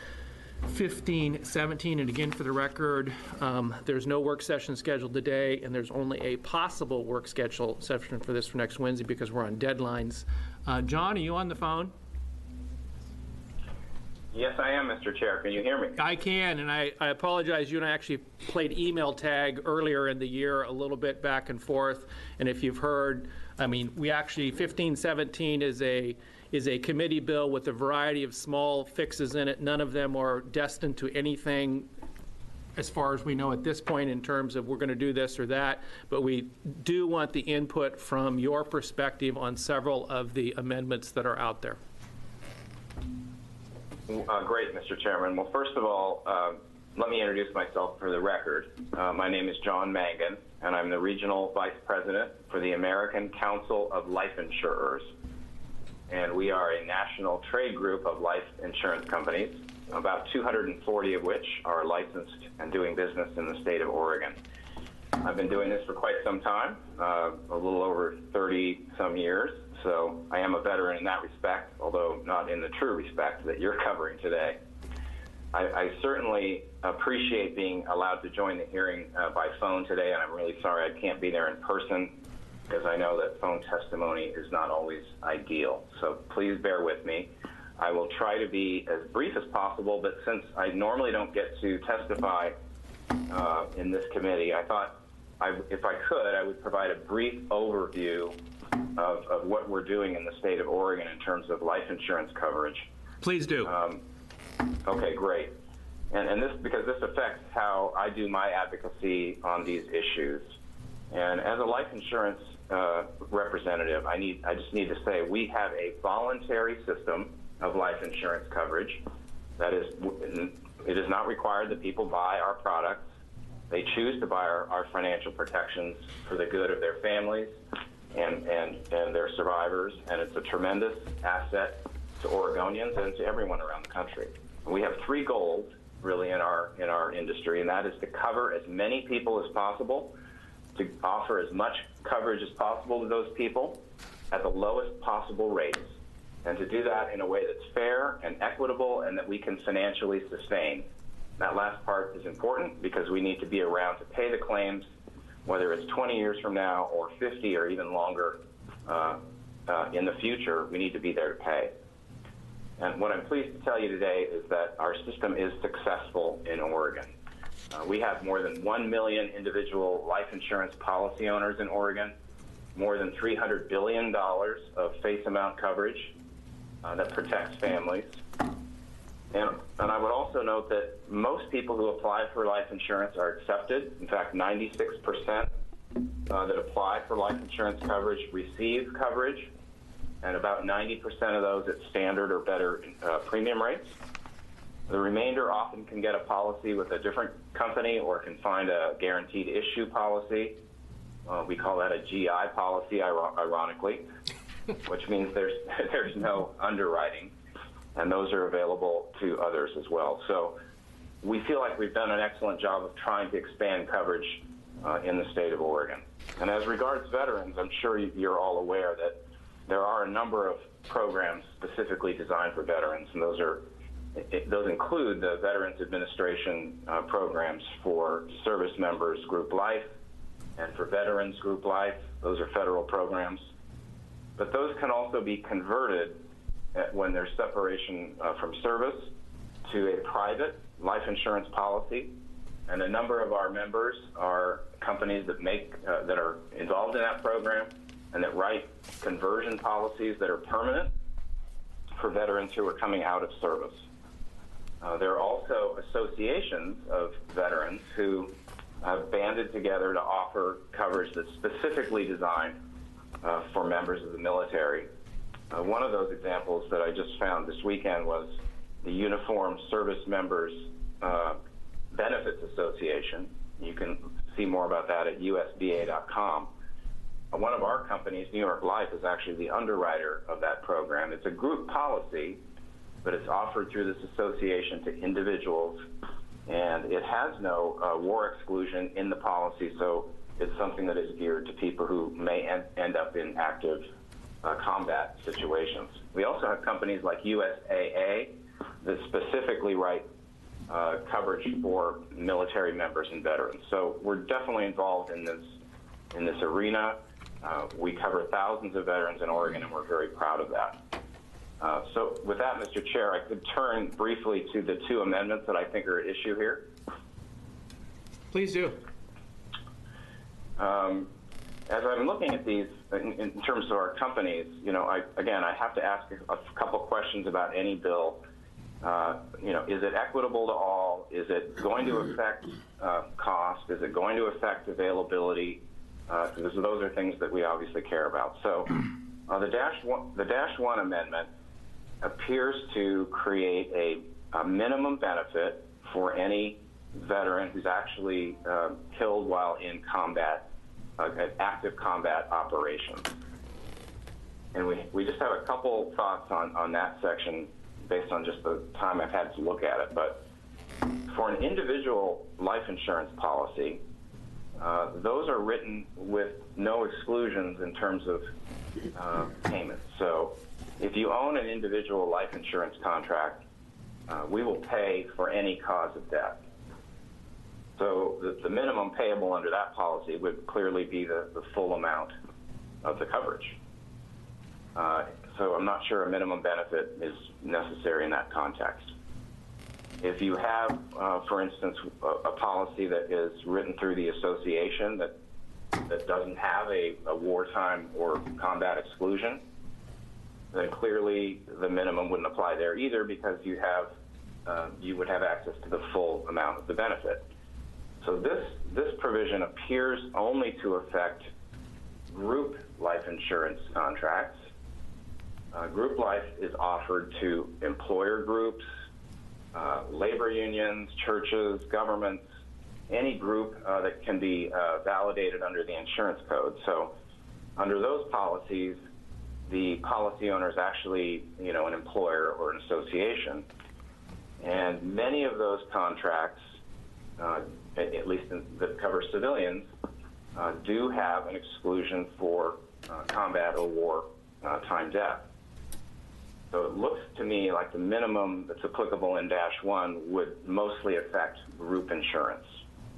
fifteen seventeen. And again, for the record, um, there's no work session scheduled today, and there's only a possible work schedule session for this for next Wednesday because we're on deadlines. Uh, John, are you on the phone? Yes, I am, Mister Chair. Can you hear me? I can, and I, I apologize. You and I actually played email tag earlier in the year, a little bit back and forth. And if you've heard, I mean, we actually, fifteen seventeen is a is a committee bill with a variety of small fixes in it. None of them are destined to anything as far as we know at this point in terms of we're going to do this or that. But we do want the input from your perspective on several of the amendments that are out there. Uh, great, Mister Chairman. Well, first of all, uh, let me introduce myself for the record. Uh, my name is John Mangan, and I'm the Regional Vice President for the American Council of Life Insurers. And we are a national trade group of life insurance companies, about two hundred forty of which are licensed and doing business in the state of Oregon. I've been doing this for quite some time, uh, a little over thirty some years. So I am a veteran in that respect, although not in the true respect that you're covering today. I, I certainly appreciate being allowed to join the hearing uh, by phone today, and I'm really sorry I can't be there in person because I know that phone testimony is not always ideal. So please bear with me. I will try to be as brief as possible, but since I normally don't get to testify uh, in this committee, I thought I, if I could, I would provide a brief overview of, of what we're doing in the state of Oregon in terms of life insurance coverage. Please do. Um, okay, great. And, and this, because this affects how I do my advocacy on these issues. And as a life insurance uh, representative, I need, I just need to say we have a voluntary system of life insurance coverage. That is, it is not required that people buy our products. They choose to buy our, our financial protections for the good of their families and, and, and their survivors, and it's a tremendous asset to Oregonians and to everyone around the country. We have three goals really in our, in our industry, and that is to cover as many people as possible, to offer as much coverage as possible to those people at the lowest possible rates, and to do that in a way that's fair and equitable and that we can financially sustain. That last part is important because we need to be around to pay the claims, whether it's twenty years from now or fifty or even longer uh, uh, in the future. We need to be there to pay. And what I'm pleased to tell you today is that our system is successful in Oregon. Uh, we have more than one million individual life insurance policy owners in Oregon, more than three hundred billion dollars of face amount coverage uh, that protects families. And, and I would also note that most people who apply for life insurance are accepted. In fact, ninety-six percent uh, that apply for life insurance coverage receive coverage, and about ninety percent of those at standard or better uh, premium rates. The remainder often can get a policy with a different company or can find a guaranteed issue policy. Uh, we call that a G I policy, ironically, which means there's, there's no underwriting. And those are available to others as well. So we feel like we've done an excellent job of trying to expand coverage uh, in the state of Oregon. And as regards veterans, I'm sure you're all aware that there are a number of programs specifically designed for veterans, and those are it, those include the Veterans Administration uh, programs for service members group life and for veterans group life. Those are federal programs. But those can also be converted when there's separation uh, from service to a private life insurance policy, and a number of our members are companies that make uh, that are involved in that program and that write conversion policies that are permanent for veterans who are coming out of service. Uh, there are also associations of veterans who have banded together to offer coverage that's specifically designed uh, for members of the military. Uh, one of those examples that I just found this weekend was the Uniformed Service Members uh, Benefits Association. You can see more about that at U S B A dot com. Uh, one of our companies, New York Life, is actually the underwriter of that program. It's a group policy, but it's offered through this association to individuals, and it has no uh, war exclusion in the policy, so it's something that is geared to people who may en end up in active Uh, combat situations. We also have companies like U S A A that specifically write uh, coverage for military members and veterans. So we're definitely involved in this in this arena. Uh, we cover thousands of veterans in Oregon, and we're very proud of that. Uh, so with that, Mister Chair, I could turn briefly to the two amendments that I think are at issue here. Please do. Um, As I'm looking at these in, in terms of our companies, you know, I, again, I have to ask a, a couple questions about any bill. Uh, you know, is it equitable to all? Is it going to affect uh, cost? Is it going to affect availability? Uh, because those are things that we obviously care about. So uh, the dash one, the dash one amendment appears to create a, a minimum benefit for any veteran who's actually uh, killed while in combat. Uh, active combat operations. And we, we just have a couple thoughts on, on that section based on just the time I've had to look at it. But for an individual life insurance policy, uh, those are written with no exclusions in terms of uh, payments. So if you own an individual life insurance contract, uh, we will pay for any cause of death. So the, the minimum payable under that policy would clearly be the, the full amount of the coverage. Uh, so I'm not sure a minimum benefit is necessary in that context. If you have, uh, for instance, a, a policy that is written through the association that that doesn't have a, a wartime or combat exclusion, then clearly the minimum wouldn't apply there either, because you have uh, you would have access to the full amount of the benefit. So this this provision appears only to affect group life insurance contracts. Uh, group life is offered to employer groups, uh, labor unions, churches, governments, any group uh, that can be uh, validated under the insurance code. So under those policies, the policy owner is actually, you know, an employer or an association. And many of those contracts, uh, at, at least in, that cover civilians, uh, do have an exclusion for uh, combat or war uh, time death. So it looks to me like the minimum that's applicable in dash one would mostly affect group insurance.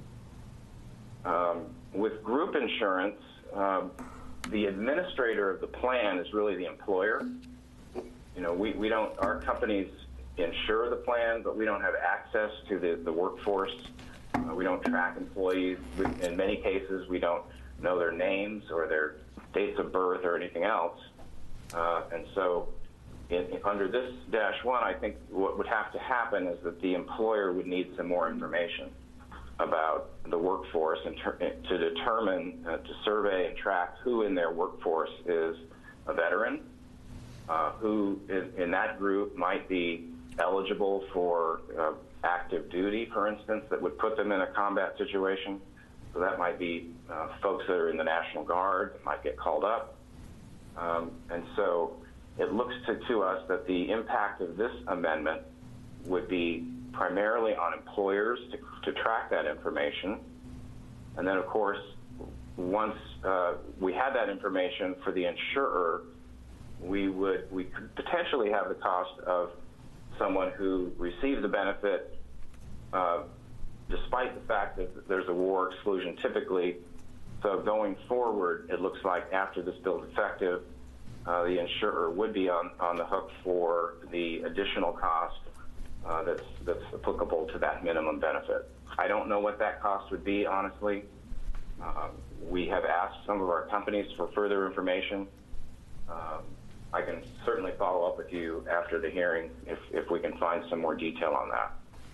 Um, with group insurance, um, the administrator of the plan is really the employer. You know, we, we don't, our companies insure the plan, but we don't have access to the, the workforce. Uh, we don't track employees. We, in many cases, we don't know their names or their dates of birth or anything else. Uh, and so in, in, under this dash one, I think what would have to happen is that the employer would need some more information about the workforce and ter- to determine, uh, to survey and track who in their workforce is a veteran, uh, who in, in that group might be eligible for uh, active duty, for instance, that would put them in a combat situation. So that might be uh, folks that are in the National Guard that might get called up. Um, and so it looks to, to us that the impact of this amendment would be primarily on employers to, to track that information. And then, of course, once uh, we had that information for the insurer, we would we could potentially have the cost of someone who receives the benefit uh, despite the fact that there's a war exclusion typically. So going forward, it looks like after this bill is effective, uh, the insurer would be on, on the hook for the additional cost uh, that's, that's applicable to that minimum benefit. I don't know what that cost would be, honestly. Uh, we have asked some of our companies for further information. Um, I can certainly follow up with you after the hearing if, if we can find some more detail on that.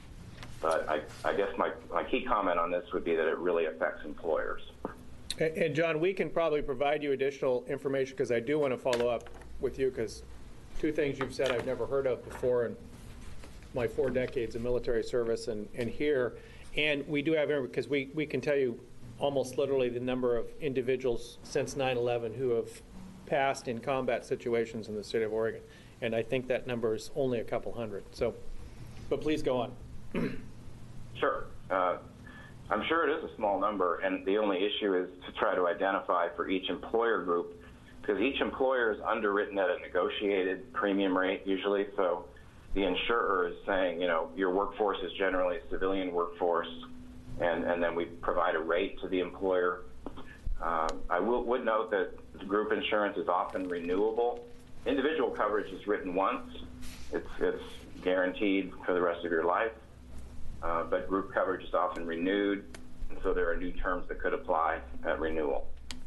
But I, I guess my, my key comment on this would be that it really affects employers. And, and John, we can probably provide you additional information, because I do want to follow up with you, because two things you've said I've never heard of before in my four decades of military service and, and here. And we do have, because we, we can tell you almost literally the number of individuals since nine eleven who have passed in combat situations in the state of Oregon. And I think that number is only a couple hundred. So, but please go on. Sure. Uh, I'm sure it is a small number, and the only issue is to try to identify for each employer group, because each employer is underwritten at a negotiated premium rate usually. So the insurer is saying, you know, your workforce is generally a civilian workforce, and, and then we provide a rate to the employer. Um, I will, would note that group insurance is often renewable. Individual coverage is written once. It's, it's guaranteed for the rest of your life. Uh, but group coverage is often renewed, and so there are new terms that could apply at renewal.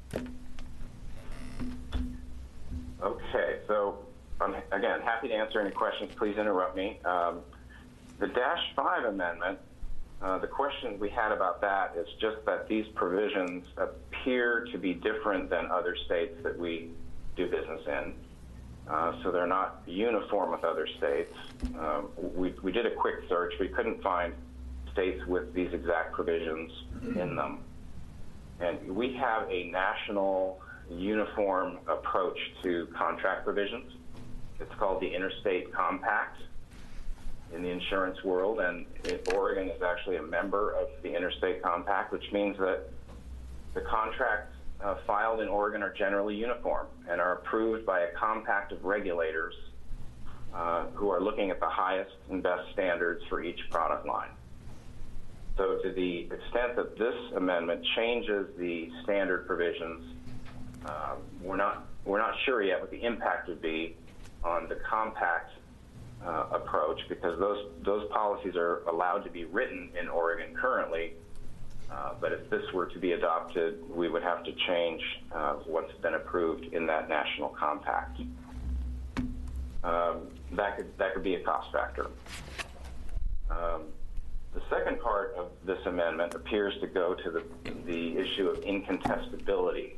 Okay, so I'm, again, happy to answer any questions. Please interrupt me. Um, the Dash five amendment, uh, the question we had about that is just that these provisions appear to be different than other states that we do business in. Uh, so they're not uniform with other states. Um, we, we did a quick search. We couldn't find states with these exact provisions in them. And we have a national uniform approach to contract provisions. It's called the Interstate Compact in the insurance world, and it, Oregon is actually a member of the Interstate Compact, which means that The contracts uh, filed in Oregon are generally uniform and are approved by a compact of regulators uh, who are looking at the highest and best standards for each product line. So to the extent that this amendment changes the standard provisions, uh, we're not we're not sure yet what the impact would be on the compact uh, approach, because those those policies are allowed to be written in Oregon currently. Uh, but if this were to be adopted, we would have to change uh, what's been approved in that national compact. Um, that could that could be a cost factor. Um, The second part of this amendment appears to go to the, the issue of incontestability.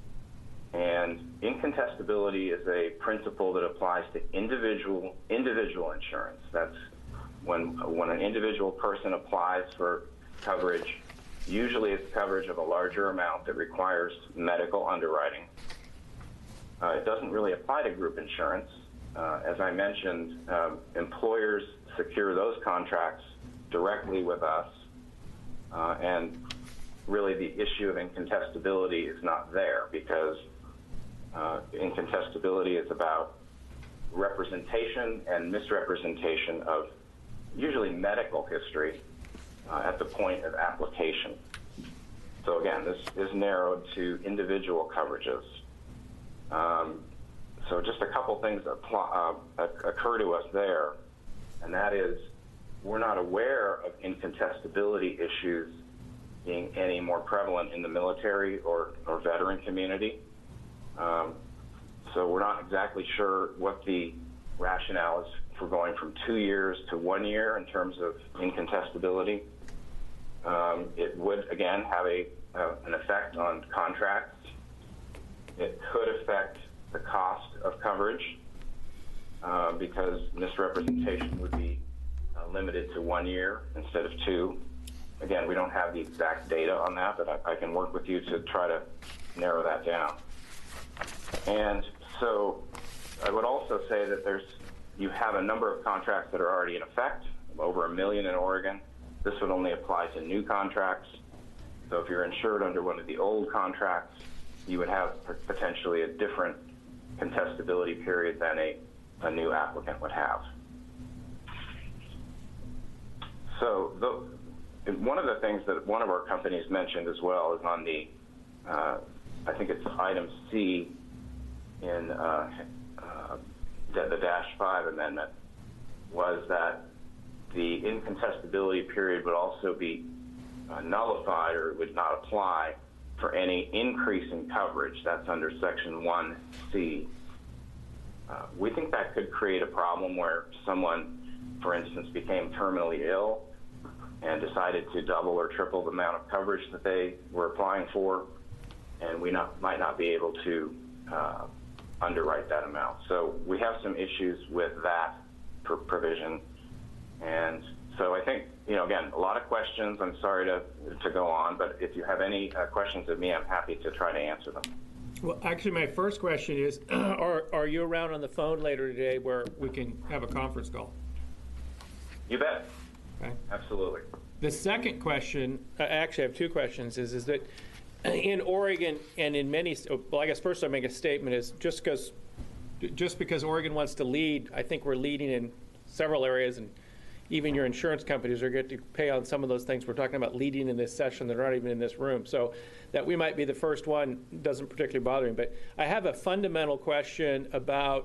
And incontestability is a principle that applies to individual individual insurance. That's when, when an individual person applies for coverage. Usually it's coverage of a larger amount that requires medical underwriting. Uh, it doesn't really apply to group insurance. Uh, as I mentioned, um, employers secure those contracts directly with us, uh, and really the issue of incontestability is not there, because uh, incontestability is about representation and misrepresentation of usually medical history uh, at the point of application. So again, this is narrowed to individual coverages. Um, so just a couple things apply, uh, occur to us there, and that is, we're not aware of incontestability issues being any more prevalent in the military or, or veteran community. Um, so we're not exactly sure what the rationale is for going from two years to one year in terms of incontestability. Um, it would, again, have a, uh, an effect on contracts. It could affect the cost of coverage uh, because misrepresentation would be limited to one year instead of two. Again, we don't have the exact data on that, but I, I can work with you to try to narrow that down. And so I would also say that there's, you have a number of contracts that are already in effect, over a million in Oregon. This would only apply to new contracts. So if you're insured under one of the old contracts, you would have potentially a different contestability period than a, a new applicant would have. So the, one of the things that one of our companies mentioned as well is on the, uh, I think it's item C in uh, uh, the dash five amendment, was that the incontestability period would also be uh, nullified, or would not apply for any increase in coverage. That's under section one C. Uh, we think that could create a problem where someone, for instance, became terminally ill and decided to double or triple the amount of coverage that they were applying for, and we not, might not be able to uh, underwrite that amount. So we have some issues with that pr provision. And so I think, you know, again, a lot of questions. I'm sorry to, to go on, but if you have any uh, questions of me, I'm happy to try to answer them. Well, actually, my first question is, are, are you around on the phone later today where we can have a conference call? You bet. Okay. Absolutely. The second question, uh, actually I have two questions, is, is that in Oregon and in many, well, I guess first I make a statement is just because just because Oregon wants to lead, I think we're leading in several areas, and even your insurance companies are going to pay on some of those things we're talking about leading in this session that are not even in this room. So that we might be the first one doesn't particularly bother me. But I have a fundamental question about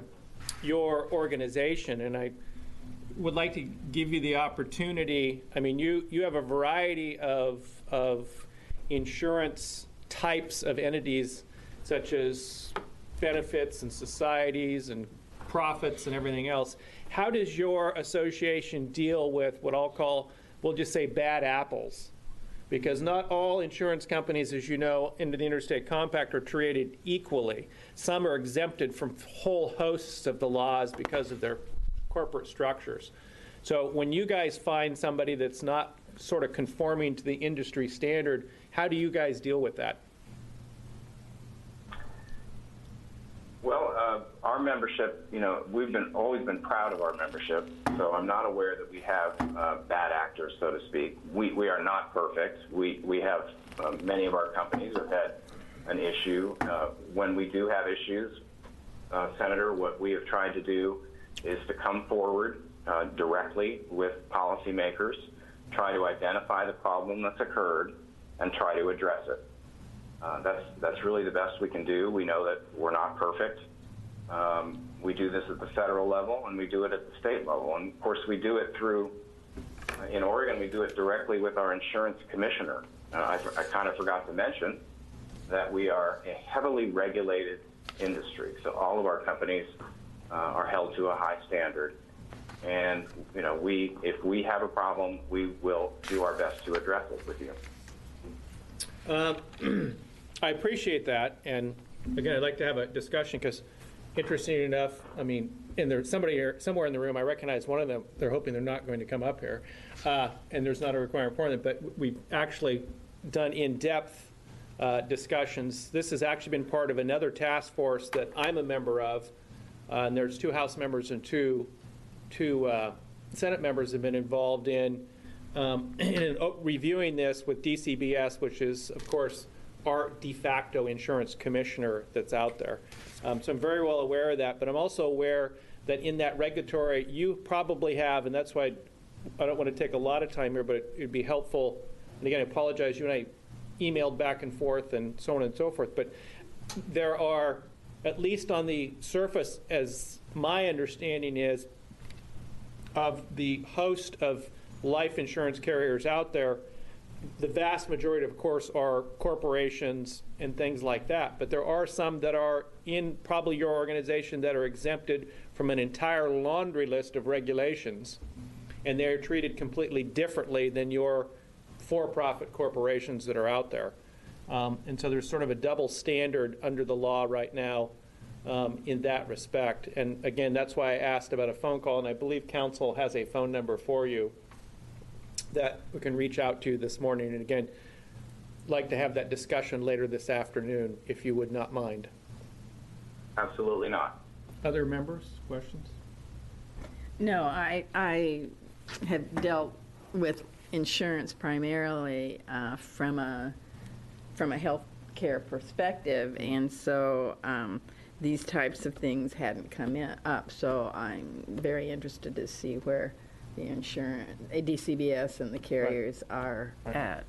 your organization, and I would like to give you the opportunity. I mean, you, you have a variety of, of insurance types of entities, such as benefits and societies and profits and everything else. How does your association deal with what I'll call, we'll just say, bad apples? Because not all insurance companies, as you know, in the Interstate Compact are treated equally. Some are exempted from whole hosts of the laws because of their corporate structures. So when you guys find somebody that's not sort of conforming to the industry standard, how do you guys deal with that? Well, um, uh, our membership, you know, we've been always been proud of our membership, so I'm not aware that we have uh, bad actors, so to speak. We, we are not perfect. We, we have, uh, many of our companies have had an issue. Uh, when we do have issues, uh, Senator, what we have tried to do is to come forward uh, directly with policymakers, try to identify the problem that's occurred, and try to address it. Uh, that's, that's really the best we can do. We know that we're not perfect. Um, we do this at the federal level, and we do it at the state level. And of course, we do it through, uh, in Oregon, we do it directly with our insurance commissioner. Uh, I, I kind of forgot to mention that we are a heavily regulated industry. So all of our companies uh, are held to a high standard. And, you know, we, if we have a problem, we will do our best to address it with you. Um, I appreciate that, and again, I'd like to have a discussion, because interesting enough, I mean, and there's somebody here, somewhere in the room, I recognize one of them, they're hoping they're not going to come up here, uh, and there's not a requirement for them, but we've actually done in-depth uh, discussions. This has actually been part of another task force that I'm a member of, uh, and there's two House members and two, two uh, Senate members have been involved in Um, in reviewing this with D C B S, which is, of course, our de facto insurance commissioner that's out there. Um, so I'm very well aware of that, but I'm also aware that in that regulatory, you probably have, and that's why I don't want to take a lot of time here, but it would be helpful. And again, I apologize, you and I emailed back and forth and so on and so forth, but there are, at least on the surface, as my understanding is, of the host of life insurance carriers out there, the vast majority, of course, are corporations and things like that. But there are some that are in probably your organization that are exempted from an entire laundry list of regulations, and they're treated completely differently than your for-profit corporations that are out there. Um, and so there's sort of a double standard under the law right now um, in that respect. And again, that's why I asked about a phone call, and I believe council has a phone number for you that we can reach out to this morning. And again, like to have that discussion later this afternoon, if you would not mind. Absolutely not. Other members, questions? No, I, I have dealt with insurance primarily uh, from a, from a health care perspective, and so um, these types of things hadn't come in, up, so I'm very interested to see where the insurance, D C B S and the carriers right. are right. at.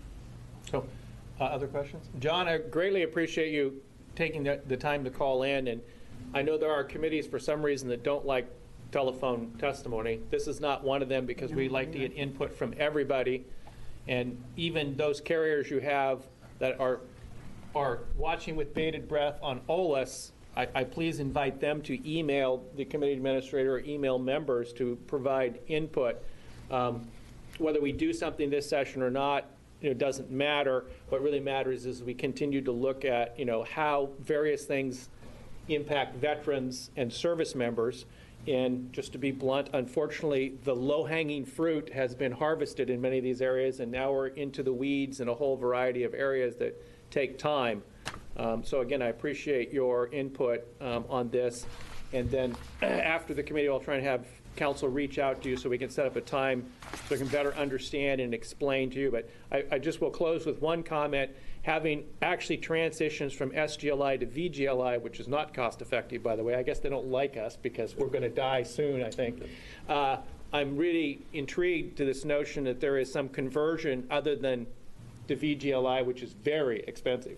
So, uh, other questions? John, I greatly appreciate you taking the, the time to call in, and I know there are committees for some reason that don't like telephone testimony. This is not one of them, because we like to get input from everybody, and even those carriers you have that are are watching with bated breath on O L A S, I, I please invite them to email the committee administrator or email members to provide input. Um, whether we do something this session or not, you know, doesn't matter. What really matters is we continue to look at, you know, how various things impact veterans and service members. And just to be blunt, unfortunately, the low-hanging fruit has been harvested in many of these areas, and now we're into the weeds in a whole variety of areas that take time. Um, so again, I appreciate your input um, on this. And then after the committee, I'll try and have council reach out to you so we can set up a time so I can better understand and explain to you. But I, I just will close with one comment. Having actually transitions from S G L I to V G L I, which is not cost effective, by the way. I guess they don't like us because we're going to die soon, I think. Uh, I'm really intrigued to this notion that there is some conversion other than the V G L I, which is very expensive.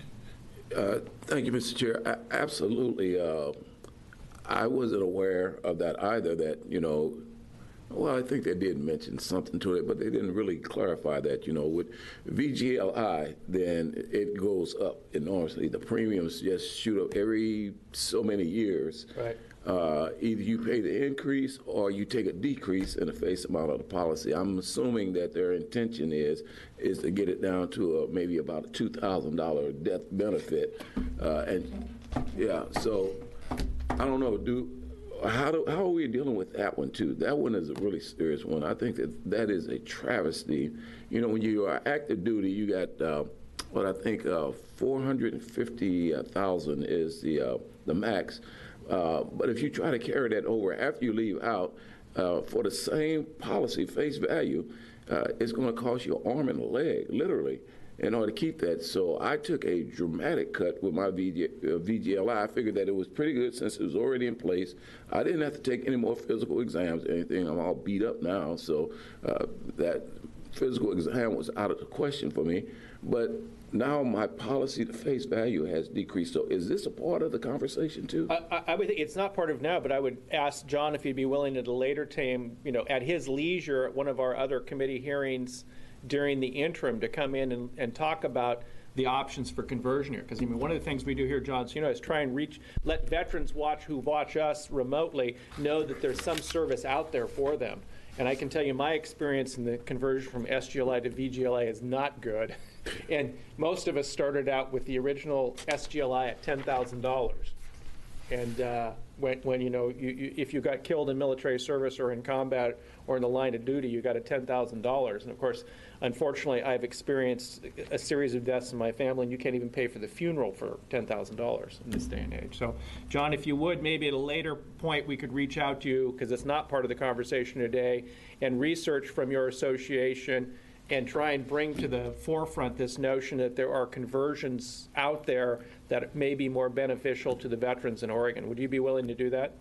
Uh, thank you, Mister Chair. I, absolutely. Uh, I wasn't aware of that either, that, you know, well, I think they did mention something to it, but they didn't really clarify that, you know, with V G L I, then it goes up enormously. The premiums just shoot up every so many years. Right. Uh, either you pay the increase or you take a decrease in the face amount of the policy. I'm assuming that their intention is is to get it down to a, maybe about a two thousand dollar death benefit. Uh, and yeah, so I don't know, do how do how are we dealing with that one too? That one is a really serious one. I think that that is a travesty. You know, when you are active duty, you got uh, but I think uh, four hundred fifty thousand is the uh, the max. Uh, but if you try to carry that over after you leave out, uh, for the same policy face value, uh, it's going to cost you an arm and a leg, literally, in order to keep that. So I took a dramatic cut with my V G L I. I figured that it was pretty good since it was already in place. I didn't have to take any more physical exams or anything. I'm all beat up now, so uh, that physical exam was out of the question for me. But now my policy to face value has decreased. So is this a part of the conversation too? I, I- I would think, it's not part of now, but I would ask John if he'd be willing at a later time, you know, at his leisure, at one of our other committee hearings during the interim, to come in and, and talk about the options for conversion here. Because, I mean, one of the things we do here, John, so you know, is try and reach, let veterans watch who watch us remotely know that there's some service out there for them. And I can tell you my experience in the conversion from S G L I to V G L I is not good. And most of us started out with the original S G L I at ten thousand dollars. And uh, when, when, you know, you, you, if you got killed in military service or in combat or in the line of duty, you got a ten thousand dollars. And of course, unfortunately, I've experienced a series of deaths in my family, and you can't even pay for the funeral for ten thousand dollars in this day and age. So, John, if you would, maybe at a later point, we could reach out to you, because it's not part of the conversation today, and research from your association and try and bring to the forefront this notion that there are conversions out there that may be more beneficial to the veterans in Oregon. Would you be willing to do that?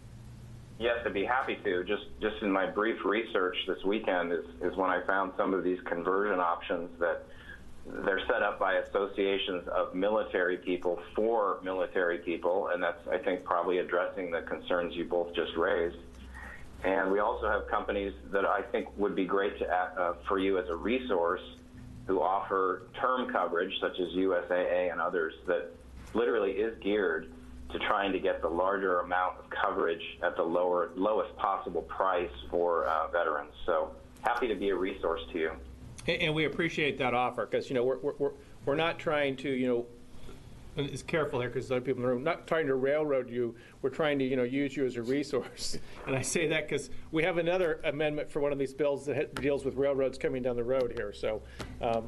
Yes, I'd be happy to. Just just in my brief research this weekend is, is when I found some of these conversion options that they're set up by associations of military people for military people, and that's, I think, probably addressing the concerns you both just raised. And we also have companies that I think would be great to, uh, for you as a resource, who offer term coverage, such as U S A A and others, that literally is geared to trying to get the larger amount of coverage at the lower, lowest possible price for uh, veterans. So happy to be a resource to you. And, and we appreciate that offer, because, you know, we're, we're, we're not trying to, you know, and it's careful here because other people in the room, not trying to railroad you. We're trying to, you know, use you as a resource. And I say that because we have another amendment for one of these bills that deals with railroads coming down the road here. So um,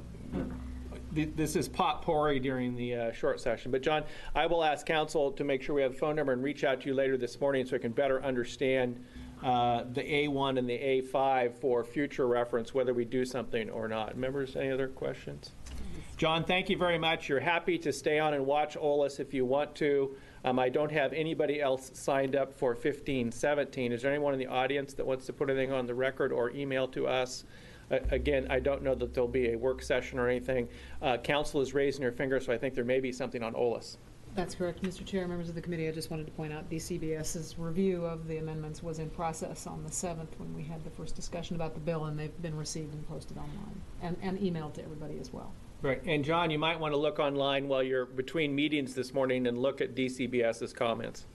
th this is potpourri during the uh, short session. But John, I will ask council to make sure we have the phone number and reach out to you later this morning so I can better understand uh, the A one and the A five for future reference, whether we do something or not. Members, any other questions? John, thank you very much. You're happy to stay on and watch O L A S if you want to. Um, I don't have anybody else signed up for fifteen seventeen. Is there anyone in the audience that wants to put anything on the record or email to us? Uh, again, I don't know that there'll be a work session or anything. Uh, council is raising their finger, so I think there may be something on O L A S. That's correct, Mister Chair, members of the committee. I just wanted to point out D C B S's review of the amendments was in process on the seventh when we had the first discussion about the bill, and they've been received and posted online and, and emailed to everybody as well. Right. And John, you might want to look online while you're between meetings this morning and look at D C B S's comments.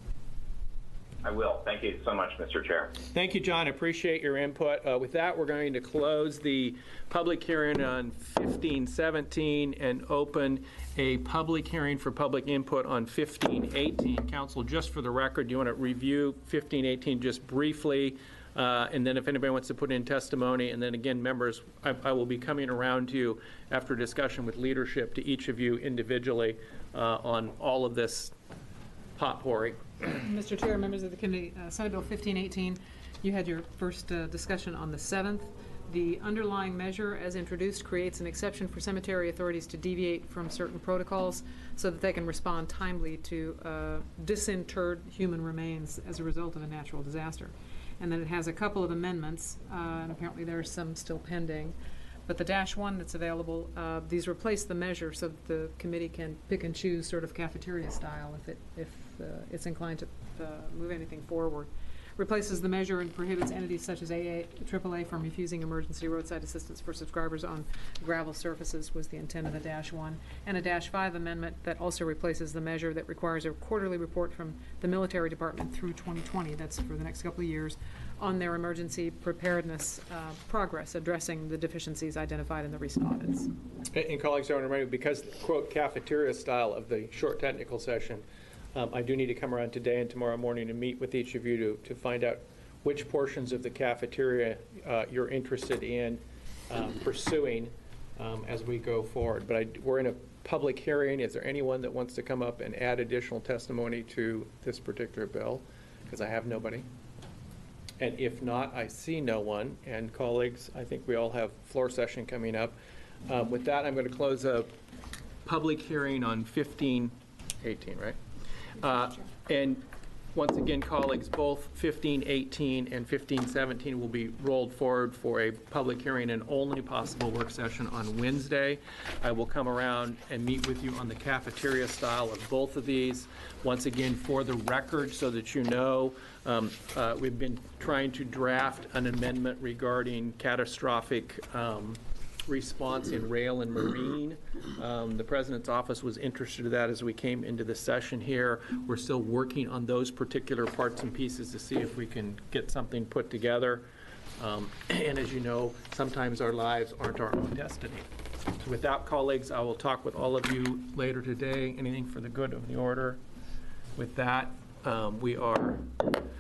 I will. Thank you so much, Mister Chair. Thank you, John. Appreciate your input. Uh, with that, we're going to close the public hearing on fifteen seventeen and open a public hearing for public input on fifteen eighteen. Council, just for the record, do you want to review fifteen eighteen just briefly? Uh, and then if anybody wants to put in testimony, and then again, members, I, I will be coming around to you after discussion with leadership to each of you individually uh, on all of this potpourri. Mister Chair, members of the committee, uh, Senate Bill fifteen eighteen, you had your first uh, discussion on the seventh. The underlying measure, as introduced, creates an exception for cemetery authorities to deviate from certain protocols so that they can respond timely to uh, disinterred human remains as a result of a natural disaster. And then it has a couple of amendments, uh, and apparently there are some still pending. But the dash one that's available, uh, these replace the measure so that the committee can pick and choose sort of cafeteria style if it if uh, it's inclined to uh, move anything forward. Replaces the measure and prohibits entities such as A A, triple A from refusing emergency roadside assistance for subscribers on gravel surfaces was the intent of the dash one. And a dash five amendment that also replaces the measure that requires a quarterly report from the military department through twenty twenty, that's for the next couple of years, on their emergency preparedness uh, progress, addressing the deficiencies identified in the recent audits. And, and colleagues, I want to remind you, because, quote, cafeteria style of the short technical session, Um, I do need to come around today and tomorrow morning and meet with each of you to, to find out which portions of the cafeteria uh, you're interested in um, pursuing. um, as we go forward. But I, we're in a public hearing. Is there anyone that wants to come up and add additional testimony to this particular bill? Because I have nobody. And if not, I see no one. And colleagues, I think we all have floor session coming up. Um, With that, I'm going to close a public hearing on fifteen eighteen, right? Uh, And once again, colleagues, both fifteen eighteen and fifteen seventeen will be rolled forward for a public hearing and only possible work session on Wednesday. I will come around and meet with you on the cafeteria style of both of these. Once again, for the record, so that you know, um, uh, we've been trying to draft an amendment regarding catastrophic um, response in rail and marine. Um, The President's office was interested in that as we came into the session here. We're still working on those particular parts and pieces to see if we can get something put together. Um, And as you know, sometimes our lives aren't our own destiny. So with that, colleagues, I will talk with all of you later today. Anything for the good of the order? With that, um, we are